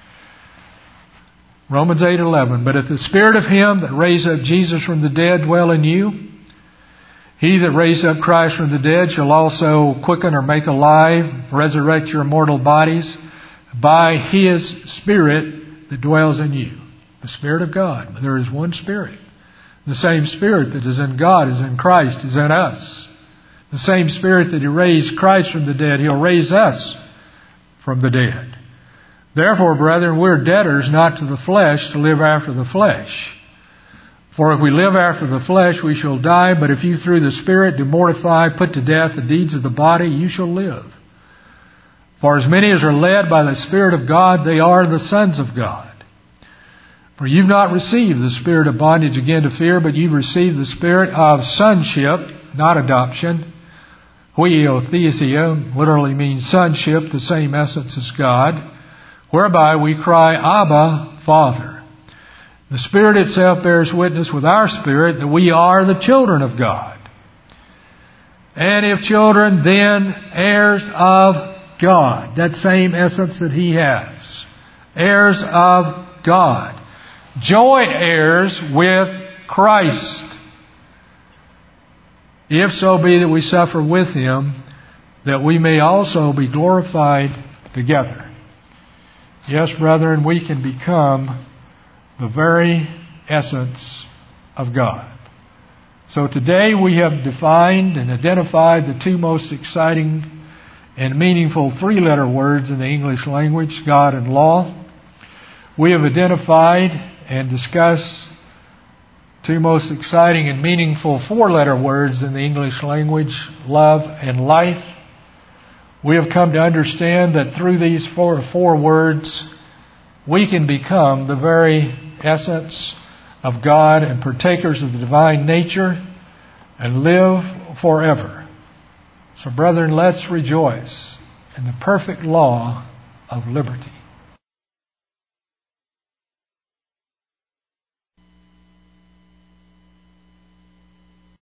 Romans eight eleven. But if the Spirit of Him that raised up Jesus from the dead dwell in you, He that raised up Christ from the dead shall also quicken or make alive, resurrect your mortal bodies by His Spirit that dwells in you. The Spirit of God. There is one Spirit. The same Spirit that is in God is in Christ, is in us. The same Spirit that He raised Christ from the dead, He'll raise us from the dead. Therefore, brethren, we're debtors not to the flesh to live after the flesh. For if we live after the flesh, we shall die. But if you through the Spirit do mortify, put to death the deeds of the body, you shall live. For as many as are led by the Spirit of God, they are the sons of God. For you've not received the spirit of bondage again to fear, but you've received the spirit of sonship, not adoption. Huiothesia literally means sonship, the same essence as God, whereby we cry, Abba, Father. The Spirit itself bears witness with our spirit that we are the children of God. And if children, then heirs of God. That same essence that He has. Heirs of God. Joint heirs with Christ. If so be that we suffer with Him, that we may also be glorified together. Yes, brethren, we can become the very essence of God. So today we have defined and identified the two most exciting and meaningful three-letter words in the English language, God and law. We have identified and discussed two most exciting and meaningful four-letter words in the English language, love and life. We have come to understand that through these four, four words, we can become the very essence of God and partakers of the divine nature and live forever. So, brethren, let's rejoice in the perfect law of liberty.